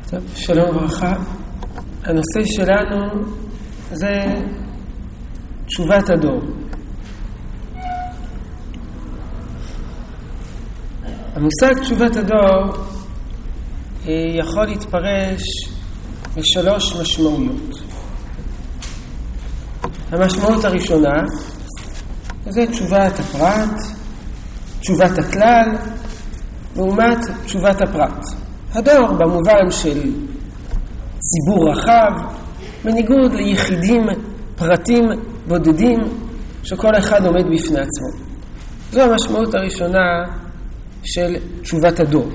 טוב, שלום וברכה. הנושא שלנו זה תשובת הדור. המושג תשובת הדור יכול להתפרש בשלוש משמעויות. המשמעות הראשונה זה תשובת הפרט, תשובת הכלל, לעומת תשובת הפרט. הדור במובן של ציבור רחב, בניגוד ליחידים, פרטים בודדים, שכל אחד עומד בפני עצמו. זו המשמעות הראשונה של תשובת הדור.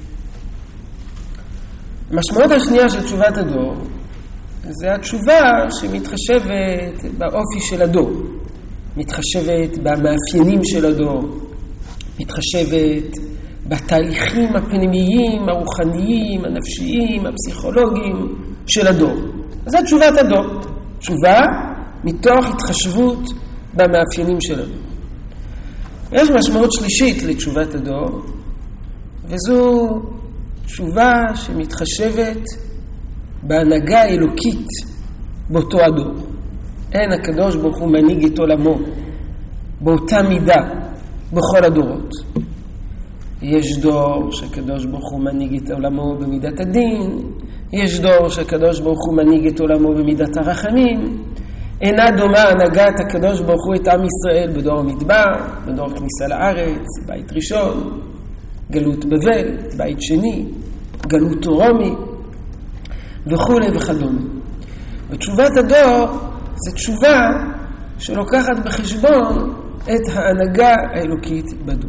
המשמעות השנייה של תשובת הדור זה התשובה שמתחשבת באופי של הדור, מתחשבת במאפיינים של הדור, מתחשבת בתהליכים הפנימיים, הרוחניים, הנפשיים, הפסיכולוגיים של הדור. אז זו תשובת הדור. תשובה מתוך התחשבות במאפיינים של הדור. יש משמעות שלישית לתשובת הדור, וזו תשובה שמתחשבת בהנהגה האלוקית באותו הדור. אין הקדוש ברוך הוא מנהיג את עולמו באותה מידה בכל הדורות. יש דור שקדוש ברוך הוא מנהיג את עולמו במידת הדין, יש דור שקדוש ברוך הוא מנהיג את עולמו במידת הרחמים. אינה דומה הנהגת הקדוש ברוך הוא את עם ישראל בדור המדבר, בדור כניסה לארץ, בית ראשון, גלות בבל, בית שני, גלות רומי וכו' וכדומה. ותשובת הדור זה תשובה שלוקחת בחשבון את ההנהגה האלוקית בדור.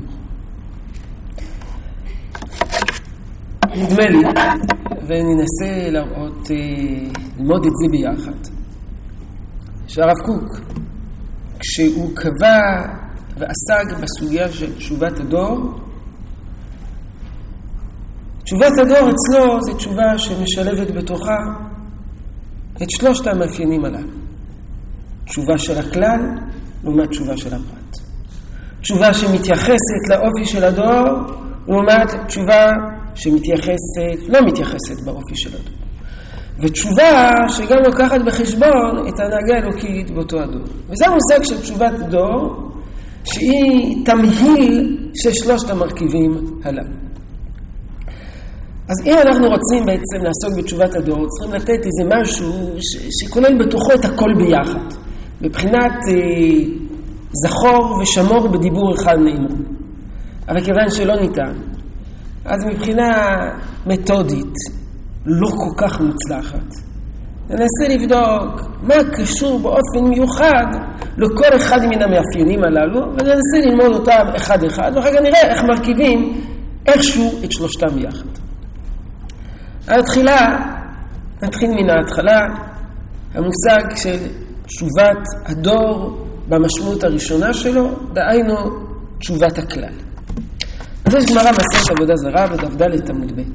נדמה לי, וננסה לראות, ללמוד את זה ביחד, שהרב קוק, כשהוא קבע ועסק בסוגיה של תשובת הדור, תשובת הדור אצלו זה תשובה שמשלבת בתוכה את שלושת המאפיינים הללו. תשובה של הכלל לעומת תשובה של הפרט. תשובה שמתייחסת לאופי של הדור לעומת תשובה שמתייחסת, לא מתייחסת באופי של הדור. ותשובה שגם לוקחת בחשבון את ההנהגה האלוקית באותו הדור. וזה המושג של תשובת דור, שהיא תמהיל של שלושת המרכיבים הללו. אז אם אנחנו רוצים בעצם לעסוק בתשובת הדור, צריכים לתת איזה משהו שכולל בתוכו את הכל ביחד. מבחינת זכור ושמור בדיבור אחד נאמרו. אבל כיוון שלא ניתן, אז מבחינה מתודית, לא כל כך מוצלחת, ננסה לבדוק מה קשור באופן מיוחד לכל אחד מן המאפיינים הללו, וננסה ללמוד אותם אחד אחד, ואחר כך נראה איך מרכיבים איכשהו את שלושתם יחד. נתחיל מן ההתחלה, המושג של תשובת הדור במשמעות הראשונה שלו, דהיינו תשובת הכלל. אז יש גמרא מסכת עבודה זרה בדף ד' עמוד ב'.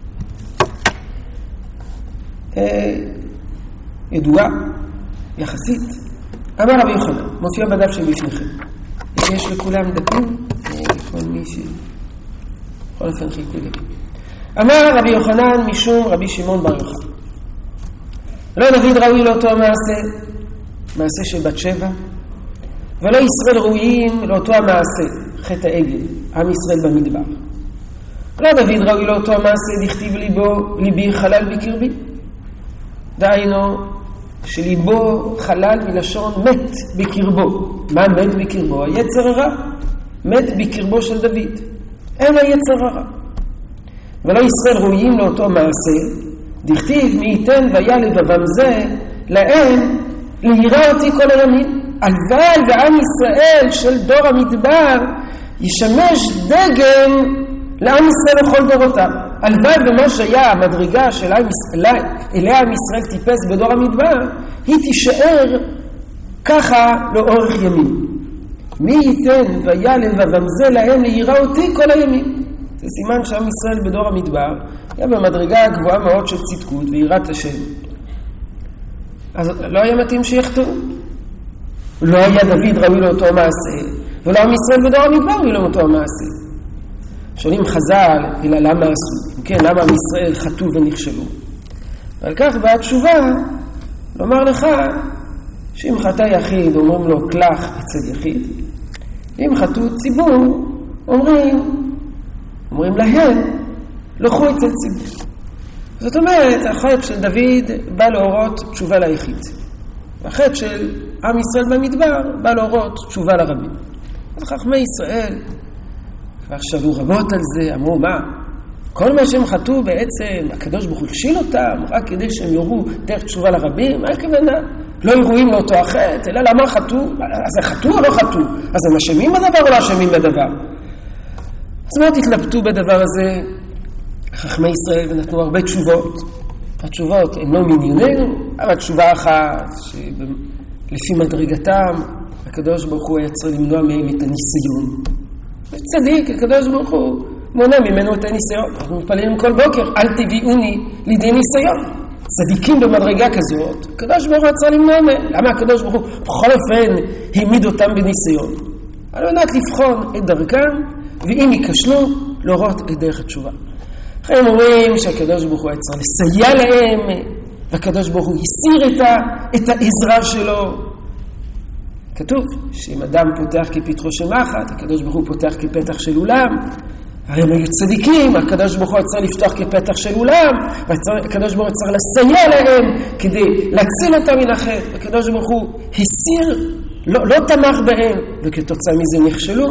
ידועה, יחסית, אמר רבי יוחנן, מופיע בדף שבפניכם. יש לכולם דפים, כל מי בכל אופן חילקו דפים. אמר רבי יוחנן משום רבי שמעון בר יוחנן, לא דוד ראוי לאותו מעשה של בת שבע, ולא ישראל ראויים לאותו המעשה, חטא העגל, עם ישראל במדבר. לא דוד ראוי לאותו המעשה, דכתיב ליבי חלל בקרבי. דהיינו שליבו חלל מלשון מת בקרבו. מה מת בקרבו? היצר הרע. מת בקרבו של דוד. אין היצר הרע. ולא ישראל ראויים לאותו מעשה, דכתיב מי ייתן והיה לבבם זה להם להירא אותי כל הימים. הלוואי ועם ישראל של דור המדבר ישמש דגם לעם ישראל לכל דורותיו. הלוואי ומה שהיה המדרגה של אליה עם ישראל טיפס בדור המדבר, היא תישאר ככה לאורך ימים. מי ייתן והיה לבבם זה להם להירא אותי כל הימים. זה סימן שעם ישראל בדור המדבר היה במדרגה הגבוהה מאוד של צדקות ויראת השם. אז לא היה מתאים שיחטאו. לא היה דוד ראוי לאותו מעשה, ולא עם ישראל בדור המדבר ראוי לאותו המעשה. שואלים חז"ל, אלא למה עשו? כן, למה עם ישראל חטאו ונכשלו? ועל כך באה התשובה לומר לך שאם חטא יחיד אומרים לו קלח אצל יחיד, אם חטאו ציבור אומרים להם לכו אצל ציבור. זאת אומרת, החטא של דוד בא להורות תשובה ליחיד, והחטא של עם ישראל במדבר בא להורות תשובה לרבים. אז חכמי ישראל כבר שאלו רבות על זה, אמרו מה? כל מה שהם חטאו בעצם, הקדוש ברוך הוא הכשיל אותם רק כדי שהם יורו דרך תשובה לרבים? מה הכוונה? לא ירואים לאותו החטא, אלא למה חטאו? אז הם חטאו או לא חטאו? אז הם אשמים בדבר או לא אשמים בדבר? אז מאוד התלבטו בדבר הזה חכמי ישראל ונתנו הרבה תשובות. התשובות הן לא מענייננו, אבל תשובה אחת שלפי מדרגתם הקדוש ברוך הוא יצר למנוע מהם את הניסיון. צדיק, הקדוש ברוך הוא מונע ממנו את הניסיון. אנחנו מתפללים כל בוקר, אל תביאוני לידי ניסיון. צדיקים במדרגה כזאת, הקדוש ברוך הוא יצר למנוע מהם. למה הקדוש ברוך הוא בכל אופן העמיד אותם בניסיון? על מנת לבחון את דרכם, ואם ייכשלו, להורות את דרך התשובה. הם אומרים שהקדוש ברוך הוא יצר לסייע להם, והקדוש ברוך הוא הסיר את העזרה שלו. כתוב שאם אדם פותח כפתחו של מחט, הקדוש ברוך הוא פותח כפתח של אולם. הרי הם היו צדיקים, הקדוש ברוך הוא יצר לפתוח כפתח של אולם, והקדוש ברוך הוא יצר לסייע להם כדי להציל אותם מן החטא. הקדוש ברוך הוא הסיר, לא תמך בהם, וכתוצאה מזה נכשלו.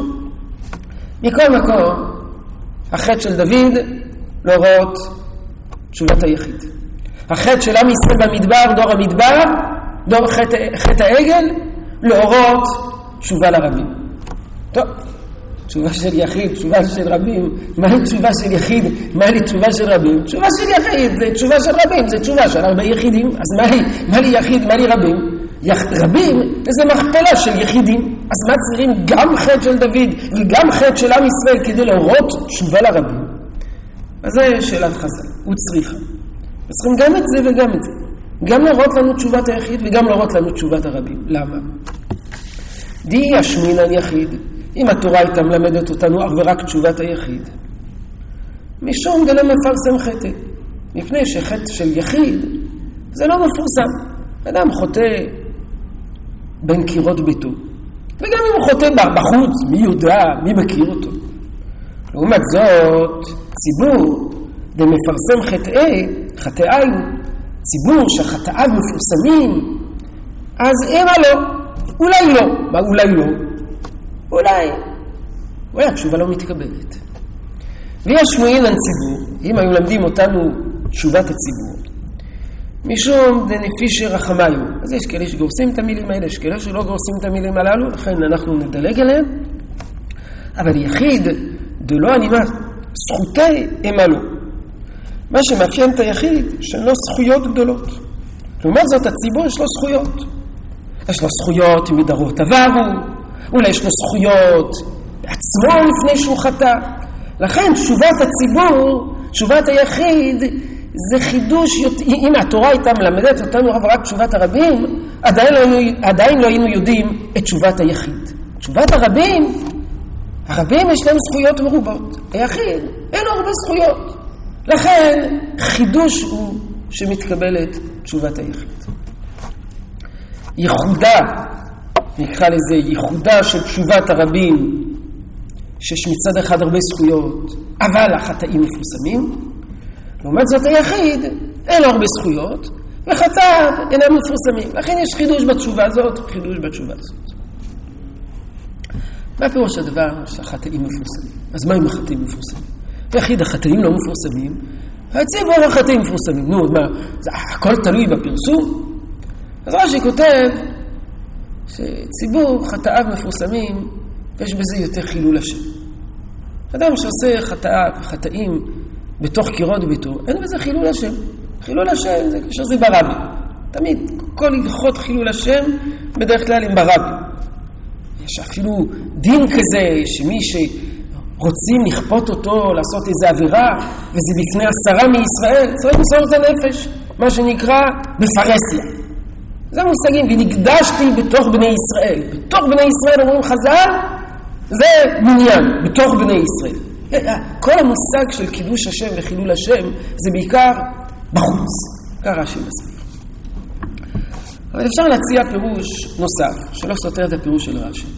מכל מקום, החטא של דוד להורות תשובת היחיד. החטא של עם ישראל במדבר, דור המדבר, דור חטא העגל, להורות תשובה לרבים. טוב, תשובה של יחיד, תשובה של רבים. מה היא תשובה של יחיד? מה היא תשובה של רבים? תשובה של יחיד זה תשובה של רבים, זה תשובה של הרבה יחידים. אז מה לי יחיד, מה לי רבים? רבים זה מכפלה של יחידים. אז מה צריכים גם חטא של דוד וגם חטא של עם ישראל כדי להורות תשובה לרבים? אז זה שאלת חז"ל, הוא צריכה. צריכים גם את זה וגם את זה. גם להראות לנו תשובת היחיד וגם להראות לנו תשובת הרבים. למה? די ישמינן יחיד. אם התורה הייתה מלמדת אותנו אך ורק תשובת היחיד, משום דלא מפרסם חטא. מפני שחטא של יחיד זה לא מפורסם. אדם חוטא בין קירות ביתו. וגם אם הוא חוטא בחוץ, מי יודע, מי מכיר אותו. לעומת זאת, ציבור דמפרסם חטאי, ציבור שחטאיו מפורסמים, אז אימה לא, אולי לא. מה אולי לא? אולי התשובה לא מתקבלת. ויש מועינן ציבור, אם היו למדים אותנו תשובת הציבור, משום דנפישר רחמיו. אז יש כאלה שגורסים את המילים האלה, יש כאלה שלא גורסים את המילים הללו, לכן אנחנו נדלג עליהם. אבל יחיד דלא אנימה, זכותי אמלו. מה שמאפיין את היחיד, שאין לו זכויות גדולות. לעומת זאת, הציבור יש לו זכויות. יש לו זכויות מדרות עברו, אולי יש לו זכויות בעצמו לפני שהוא חטא. לכן תשובת הציבור, תשובת היחיד, זה חידוש. אם התורה הייתה מלמדת אותנו רק תשובת הרבים, עדיין לא היינו יודעים את תשובת היחיד. תשובת הרבים יש להם זכויות מרובות. היחיד אין לו הרבה זכויות. לכן חידוש הוא שמתקבלת תשובת היחיד. ייחודה, נקרא לזה ייחודה של תשובת הרבים, שיש מצד אחד הרבה זכויות, אבל החטאים מפורסמים. לעומת זאת היחיד אין לו הרבה זכויות, וחטאיו אינם מפורסמים. לכן יש חידוש בתשובה הזאת, חידוש בתשובה הזאת. מה פירוש הדבר שהחטאים מפורסמים? אז מה אם החטאים מפורסמים? ויחיד החטאים לא מפורסמים, והציבור החטאים מפורסמים. נו, מה, הכל תלוי בפרסום? אז רש"י כותב שציבור חטאיו מפורסמים, ויש בזה יותר חילול השם. אדם שעושה חטאים בתוך קירות ביתו, אין בזה חילול השם. חילול השם זה כאשר זה ברבי. תמיד כל הלכות חילול השם בדרך כלל הם ברבי. יש אפילו דין כזה שמי שרוצים לכפות אותו לעשות איזו עבירה, וזה בפני 10 מישראל, צריך למסור את הנפש, מה שנקרא בפרסיה. זה המושגים, ונקדשתי בתוך בני ישראל. בתוך בני ישראל אומרים חז"ל, זה מניין, בתוך בני ישראל. כל המושג של קידוש השם וחילול השם זה בעיקר בחוץ. כך רש"י מסביר. אבל אפשר להציע פירוש נוסף, שלא סותר את הפירוש של רש"י.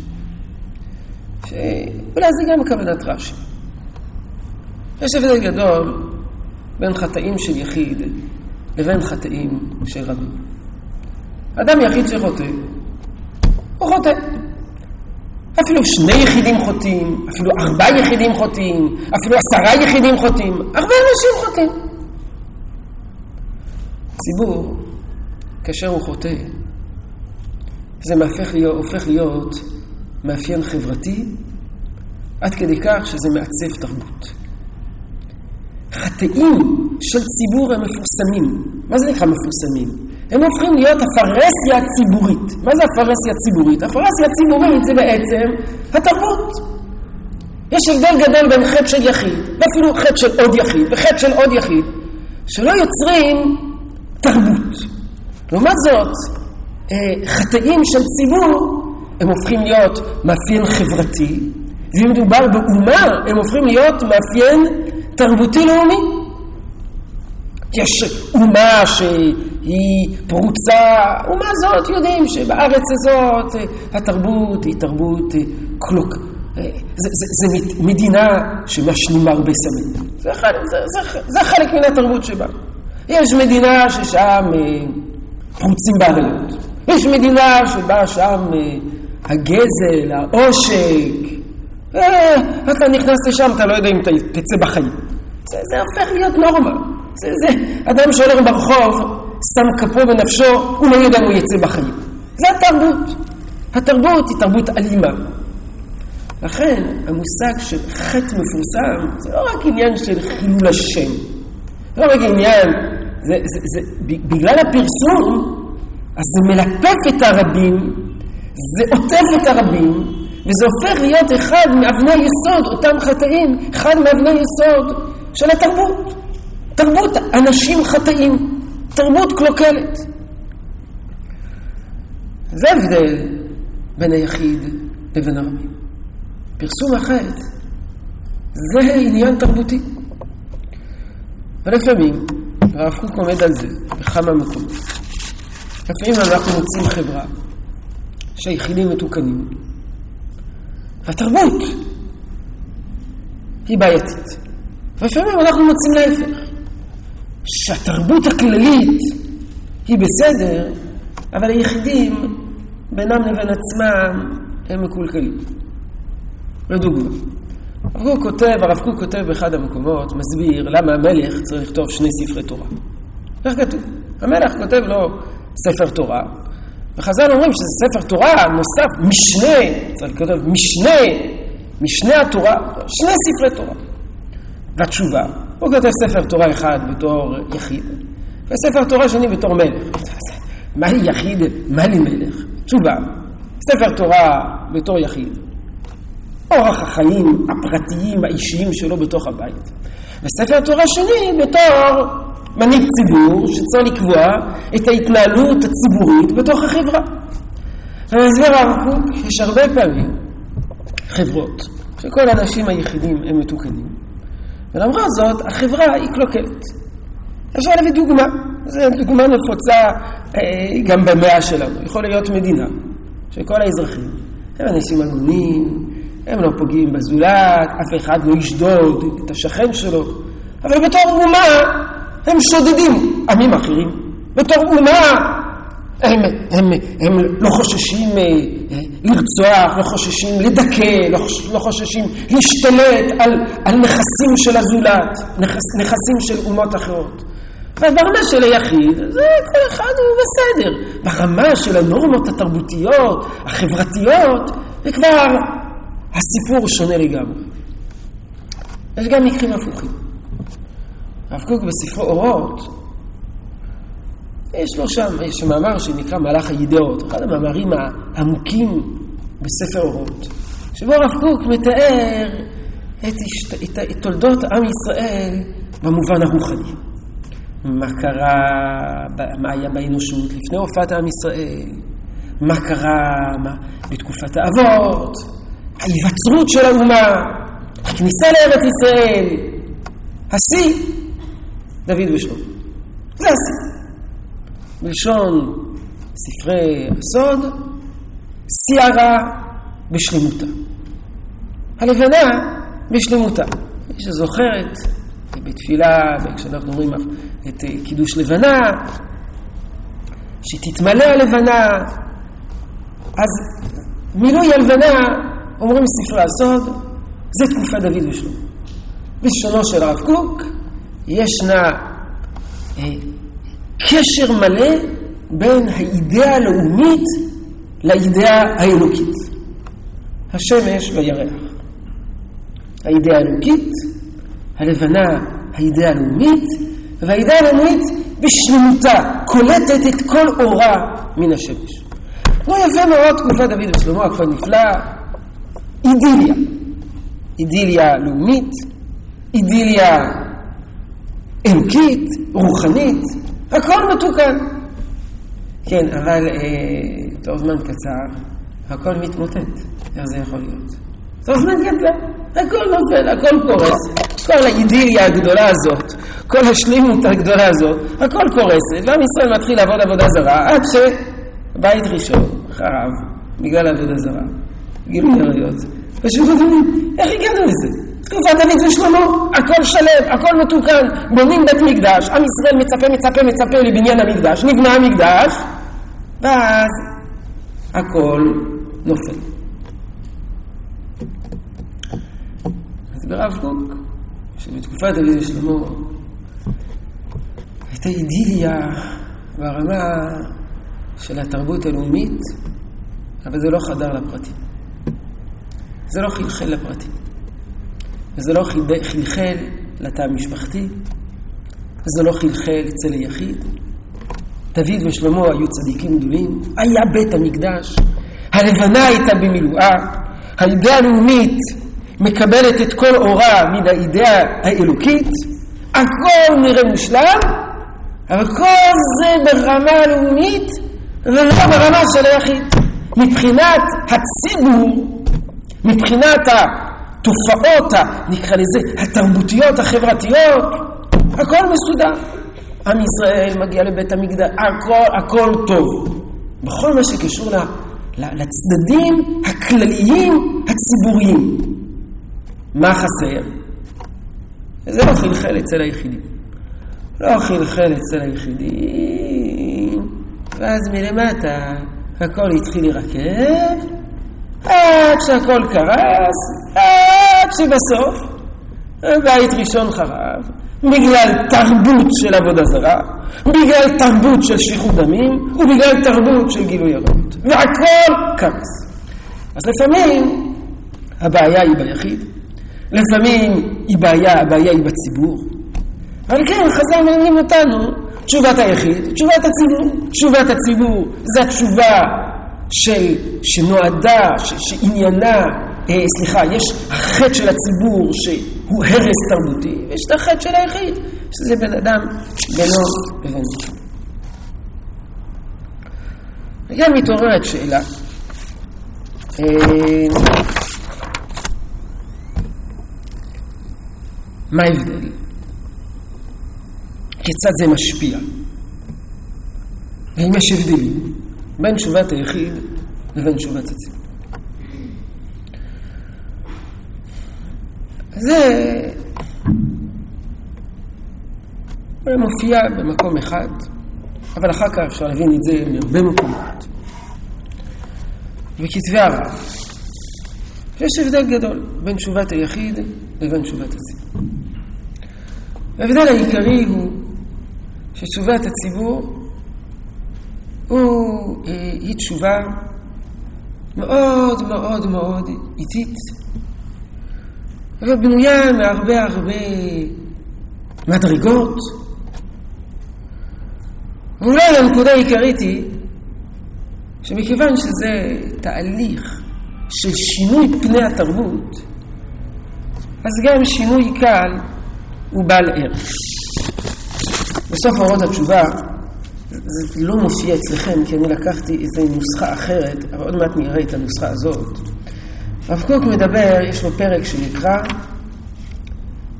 שאולי זה גם כוונת רש"י. יש הבדל גדול בין חטאים של יחיד לבין חטאים של רבים. אדם יחיד שחוטא, הוא חוטא. אפילו 2 יחידים חוטאים, אפילו 4 יחידים חוטאים, אפילו 10 יחידים חוטאים, הרבה אנשים חוטאים. ציבור, כאשר הוא חוטא, זה הופך להיות מאפיין חברתי, עד כדי כך שזה מעצב תרבות. חטאים של ציבור הם מפורסמים. מה זה נקרא מפורסמים? הם הופכים להיות הפרסיה הציבורית. מה זה הפרסיה הציבורית? הפרסיה הציבורית זה בעצם התרבות. יש הבדל גדול בין חטא של יחיד, ואפילו חטא של עוד יחיד, וחטא של עוד יחיד, שלא יוצרים תרבות. לעומת זאת, חטאים של ציבור, הם הופכים להיות מאפיין חברתי, ואם מדובר באומה, הם הופכים להיות מאפיין תרבותי לאומי. יש אומה שהיא פרוצה, אומה זאת יודעים שבארץ הזאת התרבות היא תרבות קלוק. זה מדינה שמשלימה הרבה סמים. זה חלק מן התרבות שבה. יש מדינה ששם פרוצים בעריות. יש מדינה שבה שם הגזל, העושק. אתה נכנס לשם, אתה לא יודע אם תצא בחיים. זה הופך להיות נורמה. אדם שהולך ברחוב, שם כפו בנפשו, הוא לא יודע אם הוא יצא בחיים. זה התרבות. התרבות היא תרבות אלימה. לכן, המושג של חטא מפורסם, זה לא רק עניין של חילול השם. זה לא רק עניין, בגלל הפרסום, אז זה מלפף את הרבים, זה עוטף את הרבים, וזה הופך להיות אחד מאבני יסוד, אותם חטאים, אחד מאבני יסוד של התרבות. תרבות אנשים חטאים, תרבות קלוקלת. זה הבדל בין היחיד לבין הרבים. פרסום החטא זה עניין תרבותי. ולפעמים, הרב קוק עומד על זה בכמה מקומות. לפעמים אנחנו מוצאים חברה שהיחידים מתוקנים. והתרבות היא בעייתית. ולפעמים אנחנו מוצאים להפך. שהתרבות הכללית היא בסדר, אבל היחידים בינם לבין עצמם הם מקולקלים. לדוגמה, הרב קוק כותב באחד המקומות, מסביר למה המלך צריך לכתוב 2 ספרי תורה. איך כתוב? המלך כותב לו ספר תורה, וחז"ל אומרים שזה ספר תורה נוסף, משנה, צריך לכתוב משנה התורה, 2 ספרי תורה. והתשובה, הוא כותב ספר תורה אחד בתור יחיד, וספר תורה שני בתור מלך. מה לי יחיד? מה לי מלך? תשובה, ספר תורה בתור יחיד, אורח החיים הפרטיים האישיים שלו בתוך הבית, וספר תורה שני בתור מנהיג ציבור שצריך לקבוע את ההתנהלות הציבורית בתוך החברה. ומסביר הרב קוק, יש הרבה פעמים חברות שכל האנשים היחידים הם מתוקנים, ולמרות זאת החברה היא קלוקלת. אפשר להביא דוגמה, זו דוגמה נפוצה גם במאה שלנו. יכול להיות מדינה שכל האזרחים הם אנשים הגונים, הם לא פוגעים בזולת, אף אחד לא ישדוד את השכן שלו, אבל בתור אומה הם שודדים עמים אחרים. בתור אומה הם לא חוששים לרצוח, לא חוששים לדכא, לא חוששים להשתלט על נכסים של הזולת, נכסים של אומות אחרות. וברמה של היחיד, זה כל אחד הוא בסדר. ברמה של הנורמות התרבותיות, החברתיות, זה כבר הסיפור שונה לגמרי. יש גם מקרים הפוכים. הרב קוק בספרו אורות, יש לו שם, יש מאמר שנקרא מהלך הידיעות, אחד המאמרים העמוקים בספר אורות, שבו הרב קוק מתאר את תולדות עם ישראל במובן הרוחני. מה קרה, מה היה באנושות לפני הופעת עם ישראל, מה קרה בתקופת האבות, ההיווצרות של האומה, הכניסה לארץ ישראל, השיא, דוד ושלמה. זה השיא. בלשון ספרי הסוד, סערה בשלמותה. הלבנה בשלמותה. מי שזוכרת בתפילה, כשאנחנו אומרים את קידוש לבנה, שתתמלא הלבנה, אז מילוי הלבנה, אומרים ספרי הסוד, זה תקופת דוד ושלמה. בלשונו של הרב קוק, ישנה קשר מלא בין האידאה הלאומית לאידאה האלוקית. השמש והירח. האידאה האלוקית, הלבנה, האידאה הלאומית, והאידאה הלאומית בשלמותה, קולטת את כל אורה מן השמש. כמו יפה מאוד תקופת דוד ושלמה, כבר נפלא, אידיליה. אידיליה לאומית, אידיליה אלוקית, רוחנית, הכל מתוקן. כן, אבל תוך זמן קצר, הכל מתמוטט. איך זה יכול להיות? תוך זמן קצר, הכל נופל, הכל קורס. כל האידיליה הגדולה הזאת, כל השלימות הגדולה הזאת, הכל קורסת. ועם ישראל מתחיל לעבוד עבודה זרה, עד שבית ראשון חרב, בגלל עבודה זרה. גילוי עריות. פשוט אדומים, איך הגענו לזה? תקופת דוד ושלמה, הכל שלם, הכל מתוקן, בונים בית מקדש, עם ישראל מצפה לבניין המקדש, נבנה המקדש, ואז הכל נופל. אז ברב קוק, שבתקופת דוד ושלמה הייתה אידיליה ברמה של התרבות הלאומית, אבל זה לא חדר לפרטים. זה לא חלחל לפרטים. וזה לא חלחל לתא המשפחתי. זה לא חלחל אצל היחיד. דוד ושלמה היו צדיקים גדולים. היה בית המקדש. הלבנה הייתה במילואה. האידאה הלאומית מקבלת את כל אורה מן האידאה האלוקית. הכל נראה מושלם, אבל כל זה ברמה הלאומית ולא ברמה של היחיד. מבחינת הציבור, מבחינת התופעות, נקרא לזה, התרבותיות, החברתיות, הכל מסודר. עם ישראל מגיע לבית המקדש, הכל טוב. בכל מה שקשור לצדדים הכלליים הציבוריים. מה חסר? זה לא חלחל אצל היחידים. לא חלחל אצל היחידים. ואז מלמטה הכל התחיל להירקב, עד שהכל קרס, עד שבסוף בית ראשון חרב, בגלל תרבות של עבודה זרה, בגלל תרבות של שפיכות דמים, ובגלל תרבות של גילוי עריות. והכל קרס. אז לפעמים הבעיה היא ביחיד, לפעמים הבעיה היא בציבור, אבל כן, חז"ל מלמדים אותנו, תשובת היחיד, תשובת הציבור. תשובת הציבור זה התשובה שנועדה, שעניינה, יש החטא של הציבור שהוא הרס תרבותי, ויש את החטא של היחיד, שזה בן אדם בינו לבינו. וגם מתעוררת שאלה, מה ההבדל? כיצד זה משפיע? ואם יש הבדלים בין תשובת היחיד לבין תשובת הציבור. זה מופיע במקום אחד, אבל אחר כך אפשר להבין את זה מהרבה מקומות. בכתבי הרב יש הבדל גדול בין תשובת היחיד לבין תשובת הציבור. ההבדל העיקרי הוא שתשובת הציבור היא תשובה מאוד מאוד מאוד איטית, ובנויה מהרבה מדרגות. ואולי הנקודה העיקרית היא שמכיוון שזה תהליך של שינוי פני התרבות, אז גם שינוי קל הוא בעל ערך. בסוף אורות התשובה, זה לא מופיע אצלכם, כי אני לקחתי איזו נוסחה אחרת, אבל עוד מעט נראה את הנוסחה הזאת. הרב קוק מדבר, יש לו פרק שנקרא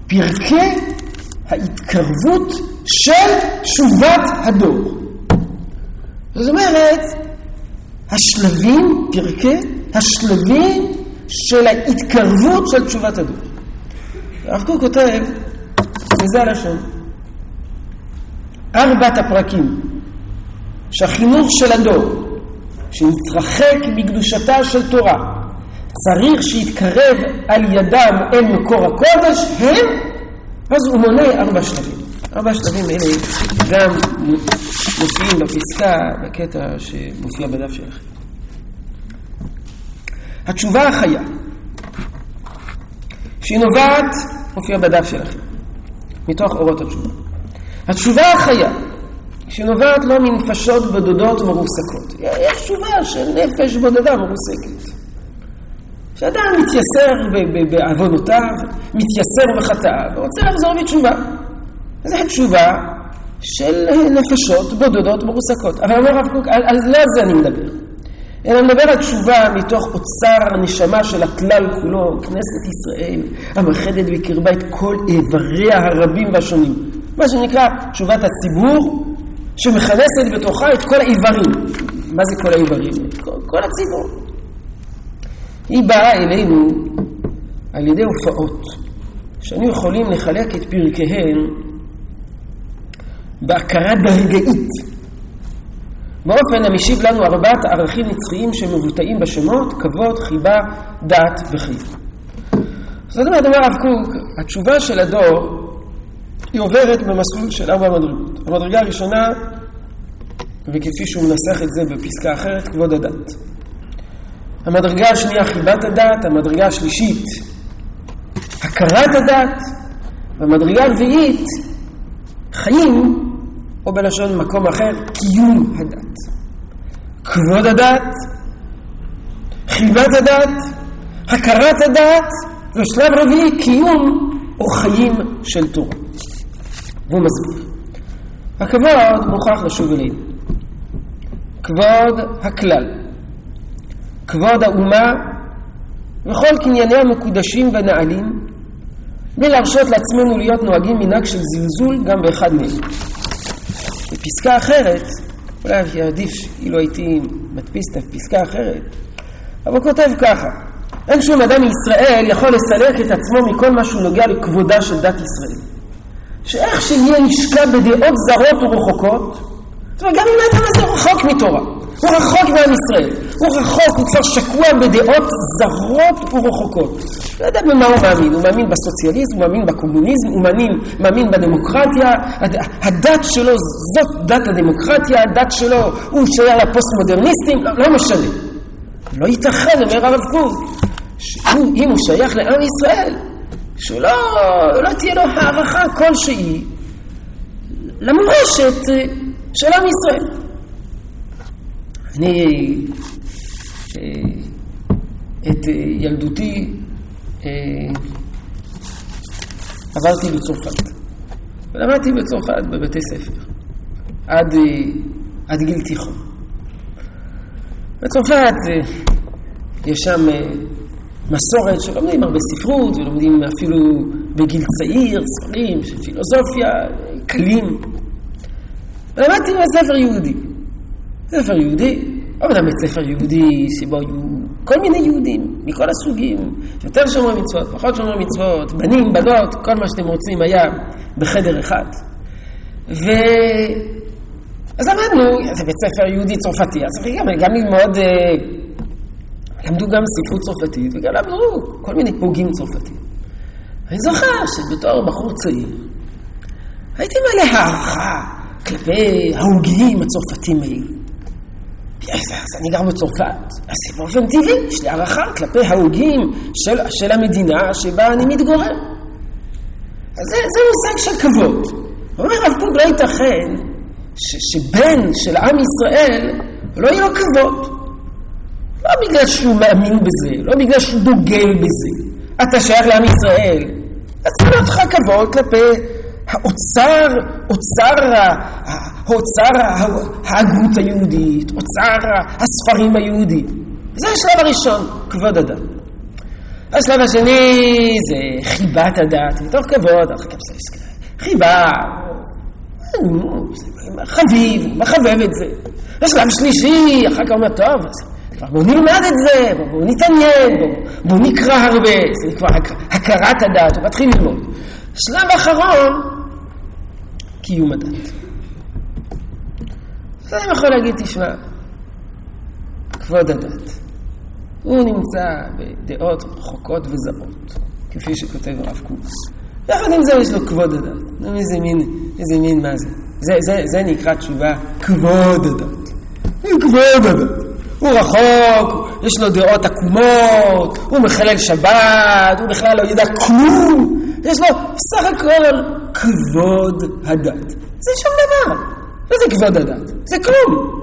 פרקי ההתקרבות של תשובת הדור. זאת אומרת, פרקי השלבים של ההתקרבות של תשובת הדור. הרב קוק כותב, וזה הלשון, 4 הפרקים שהחינוך של הדור, שנתרחק מקדושתה של תורה, צריך שיתקרב על ידם אל מקור הקודש, אז הוא מונה 4 שלבים. 4 שלבים האלה גם מופיעים בפסקה, בקטע שמופיע בדף שלכם. התשובה החיה, שהיא נובעת, מופיע בדף שלכם, מתוך אורות התשובה. התשובה החיה, שהיא נובעת לא מנפשות בודדות מרוסקות. יש תשובה של נפש בודדה מרוסקת. שאדם מתייסר בעוונותיו, מתייסר בחטאיו, ורוצה לחזור בתשובה. זו תשובה של נפשות בודדות מרוסקות. אבל אומר הרב קוק, על זה אני מדבר. אני מדבר על תשובה מתוך אוצר הנשמה של הכלל כולו, כנסת ישראל, המאחדת בקרבה את כל איבריה הרבים והשונים. מה שנקרא תשובת הציבור, שמכנסת בתוכה את כל האיברים. מה זה כל האיברים? כל הציבור. היא באה אלינו על ידי הופעות, שאנו יכולים לחלק את פרקיהן בהכרה דרגאית, באופן המשיב לנו 4 ערכים נצחיים שמבוטאים בשמות, כבוד, חיבה, דת וחיים. זאת אומרת, אומר הרב קוק, התשובה של הדור היא עוברת במסלול של 4 מדרגות. המדרגה הראשונה, וכפי שהוא מנסח את זה בפסקה אחרת, כבוד הדת. המדרגה השנייה, חיבת הדת. המדרגה השלישית, הכרת הדת. והמדרגה הרביעית, חיים, או בלשון מקום אחר, קיום הדת. כבוד הדת, חיבת הדת, הכרת הדת, ושלב רביעי, קיום או חיים של תורה. והוא מסביר. הכבוד מוכרח לשוב אלינו. כבוד הכלל, כבוד האומה, וכל קנייניה מקודשים ונעלים, בלי להרשות לעצמנו להיות נוהגים מנהג של זלזול גם באחד מהם. בפסקה אחרת, אולי עדיף אילו הייתי מדפיס את הפסקה אחרת, אבל כותב ככה, אין שום אדם מישראל יכול לסלק את עצמו מכל מה שהוא נוגע לכבודה של דת ישראל. שאיך שיהיה נשקע בדעות זרות ורחוקות, גם אם האדם הזה רחוק מתורה, הוא רחוק מעם ישראל, הוא רחוק, הוא כבר שקוע בדעות זרות ורחוקות. לא יודע במה הוא מאמין, הוא מאמין בסוציאליזם, הוא מאמין בקומוניזם, הוא מאמין בדמוקרטיה, הדת שלו זאת דת הדמוקרטיה, הדת שלו הוא שייך לפוסט-מודרניסטים, לא משנה. לא ייתכן, אומר הרב קוק, אם הוא שייך לעם ישראל, שלא תהיה לו הערכה כלשהי למורשת של עם ישראל. אני את ילדותי עברתי בצרפת. ולמדתי בצרפת בבתי ספר עד גיל תיכון. בצרפת יש שם מסורת שלומדים הרבה ספרות, ולומדים אפילו בגיל צעיר ספרים של פילוסופיה קלים. ולמדתי בספר יהודי. ספר יהודי, אבל גם בית ספר יהודי שבו היו כל מיני יהודים מכל הסוגים, יותר שומרי מצוות, פחות שומרי מצוות, בנים, בנות, כל מה שאתם רוצים היה בחדר אחד. אז למדנו, זה בית ספר יהודי צרפתי, אז גם ללמוד, למדו גם ספרות צרפתית, וגם למדו כל מיני פוגים צרפתיים. אני זוכר שבתור בחור צעיר, הייתי מלא הערכה כלפי ההוגים הצרפתים האלה. אז אני גר בצרפת, אז באופן טבעי יש לי הערכה כלפי ההוגים של המדינה שבה אני מתגורר. אז זה מושג של כבוד. אומר הרב קוק, לא ייתכן שבן של עם ישראל לא יהיה לו כבוד. לא בגלל שהוא מאמין בזה, לא בגלל שהוא דוגל בזה. אתה שייך לעם ישראל, אז צריך להיות לך כבוד כלפי אוצר ההגות היהודית, אוצר הספרים היהודיים. זה השלב הראשון, כבוד אדם. השלב השני זה חיבת הדעת, מתוך כבוד, אחר כך חיבה, חביב, מחבב את זה. השלב שלישי, אחר כך אומר, טוב, בואו נלמד את זה, בואו נתעניין, בואו נקרא הרבה, זה כבר הכרת הדעת, הוא מתחיל ללמוד. שלב אחרון, קיום הדת. אז אני יכול להגיד, תשמע, כבוד הדת. הוא נמצא בדעות רחוקות וזרות, כפי שכותב הרב קוק. יחד עם זה יש לו כבוד הדת. איזה מין מה זה? זה נקרא תשובה, כבוד הדת. כבוד הדת. הוא רחוק, יש לו דעות עקומות, הוא מחלל שבת, הוא בכלל לא ידע כלום. יש לו סך הכל כבוד הדת. זה שום דבר. וזה כבוד הדת. זה כלום.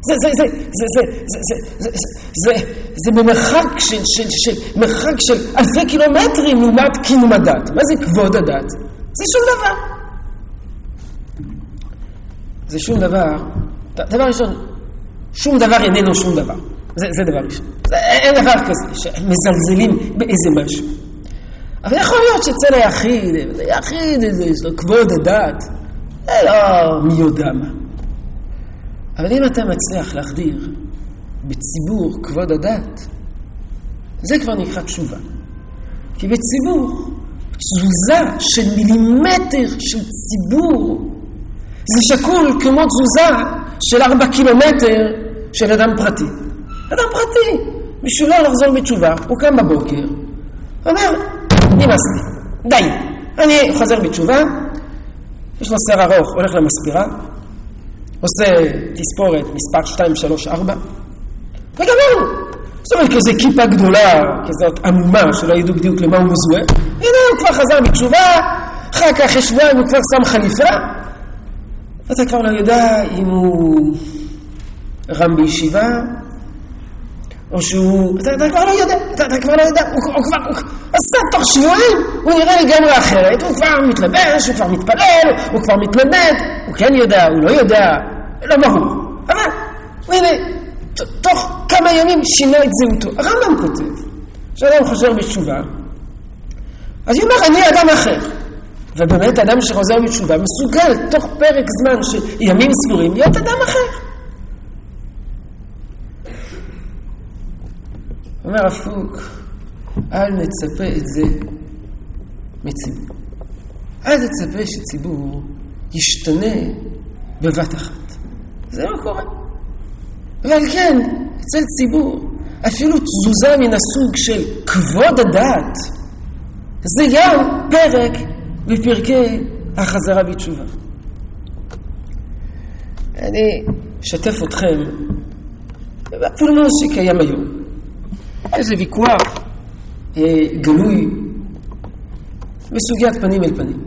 זה במרחק מרחק של אלפי קילומטרים לעומת קיום הדת. מה זה כבוד הדת? זה שום דבר. זה שום דבר. דבר ראשון, שום דבר איננו שום דבר. זה דבר ראשון. אין דבר כזה שמזלזלים באיזה משהו. אבל יכול להיות שאצל היחיד, יש לו כבוד הדת, לא מי יודע מה. אבל אם אתה מצליח להחדיר בציבור כבוד הדת, זה כבר נקרא תשובה. כי בציבור, תזוזה של מילימטר של ציבור, זה שקול כמו תזוזה של 4 קילומטר של אדם פרטי. אדם פרטי, בשביל לא לחזור בתשובה, הוא קם בבוקר, אומר, נמאס לי, די, אני חוזר בתשובה, יש לו שיער ארוך, הולך למספירה, עושה תספורת מספר 2, 3, 4 וגמרנו. זאת אומרת כזה כיפה גדולה, כזאת עמומה שלא ידעו בדיוק למה הוא מזוהה. הנה הוא כבר חזר בתשובה, אחר כך אחרי שבועיים הוא כבר שם חליפה, ואתה כבר לא יודע אם הוא רם בישיבה או שהוא... אתה כבר לא יודע, אתה כבר לא יודע, הוא כבר עשה תוך שבועיים, הוא נראה לגמרי אחרת, הוא כבר מתלבש, הוא כבר מתפלל, הוא כבר מתלמד, הוא כן יודע, הוא לא יודע, לא ברור. אבל, הנה, תוך כמה ימים שינה את זהותו. הרמב"ם כותב, שאדם חוזר בתשובה, אז הוא אומר, אני אדם אחר. ובאמת, אדם שחוזר בתשובה מסוגל, תוך פרק זמן של ימים ספורים, להיות אדם אחר. אומר הפוק, אל נצפה את זה מציבור. אל נצפה שציבור ישתנה בבת אחת. זה לא קורה. אבל כן, אצל ציבור, אפילו תזוזה מן הסוג של כבוד הדת, זה גם פרק בפרקי החזרה בתשובה. אני אשתף אתכם, אפילו לא שקיים היום. איזה ויכוח גלוי בסוגיית פנים אל פנים.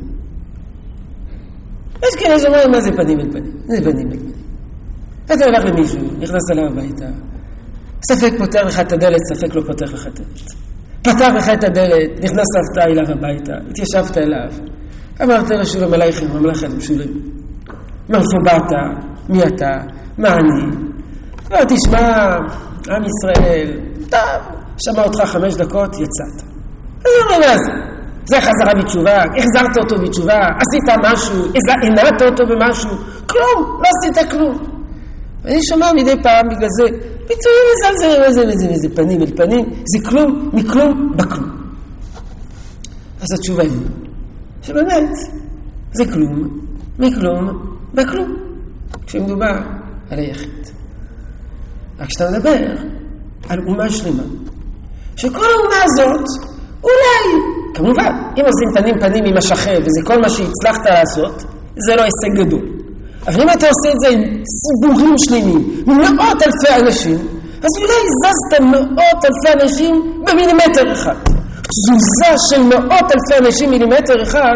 יש כאלה שאומרים מה זה פנים אל פנים? זה פנים אל פנים. אתה הולך למישהו, נכנס אליו הביתה, ספק פותח לך את הדלת, ספק לא פותח לך את הדלת. פתח לך את הדלת, נכנסת אליו הביתה, התיישבת אליו, אמרת לו שלום עלייכם, ממלכת משולים. מאיפה באת? מי אתה? מה אני? תשמע, עם ישראל, טוב, שמע אותך 5 דקות, יצאת. אני אומר מה זה? זה חזרה בתשובה, החזרת אותו בתשובה, עשית משהו, הנעת אותו במשהו, כלום, לא עשית כלום. ואני שומע מדי פעם בגלל זה, ביצועים זה פנים אל פנים, זה כלום, מכלום, בכלום. אז התשובה היא, שבאמת, זה כלום, מכלום, בכלום. כשמדובר על היחיד. רק כשאתה מדבר על אומה שלמה, שכל האומה הזאת, אולי, כמובן, אם עושים פנים עם השכן, וזה כל מה שהצלחת לעשות, זה לא הישג גדול. אבל אם אתה עושה את זה עם ציבורים שלמים, מאות אלפי אנשים, אז אולי זזת מאות אלפי אנשים במילימטר אחד. תזוזה של מאות אלפי אנשים מילימטר אחד,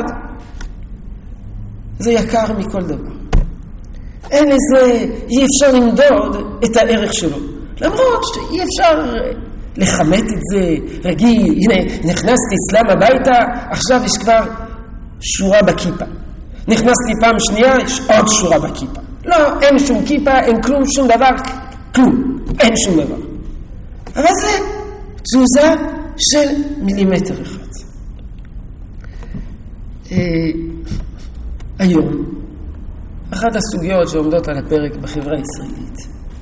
זה יקר מכל דבר. אין איזה, אי אפשר למדוד את הערך שלו. למרות שאי אפשר לחמת את זה, רגיל, הנה, נכנסתי אצלם הביתה, עכשיו יש כבר שורה בכיפה. נכנסתי פעם שנייה, יש עוד שורה בכיפה. לא, אין שום כיפה, אין כלום, שום דבר, כלום. אין שום דבר. אבל זה תזוזה של מילימטר אחד. היום, אחת הסוגיות שעומדות על הפרק בחברה הישראלית,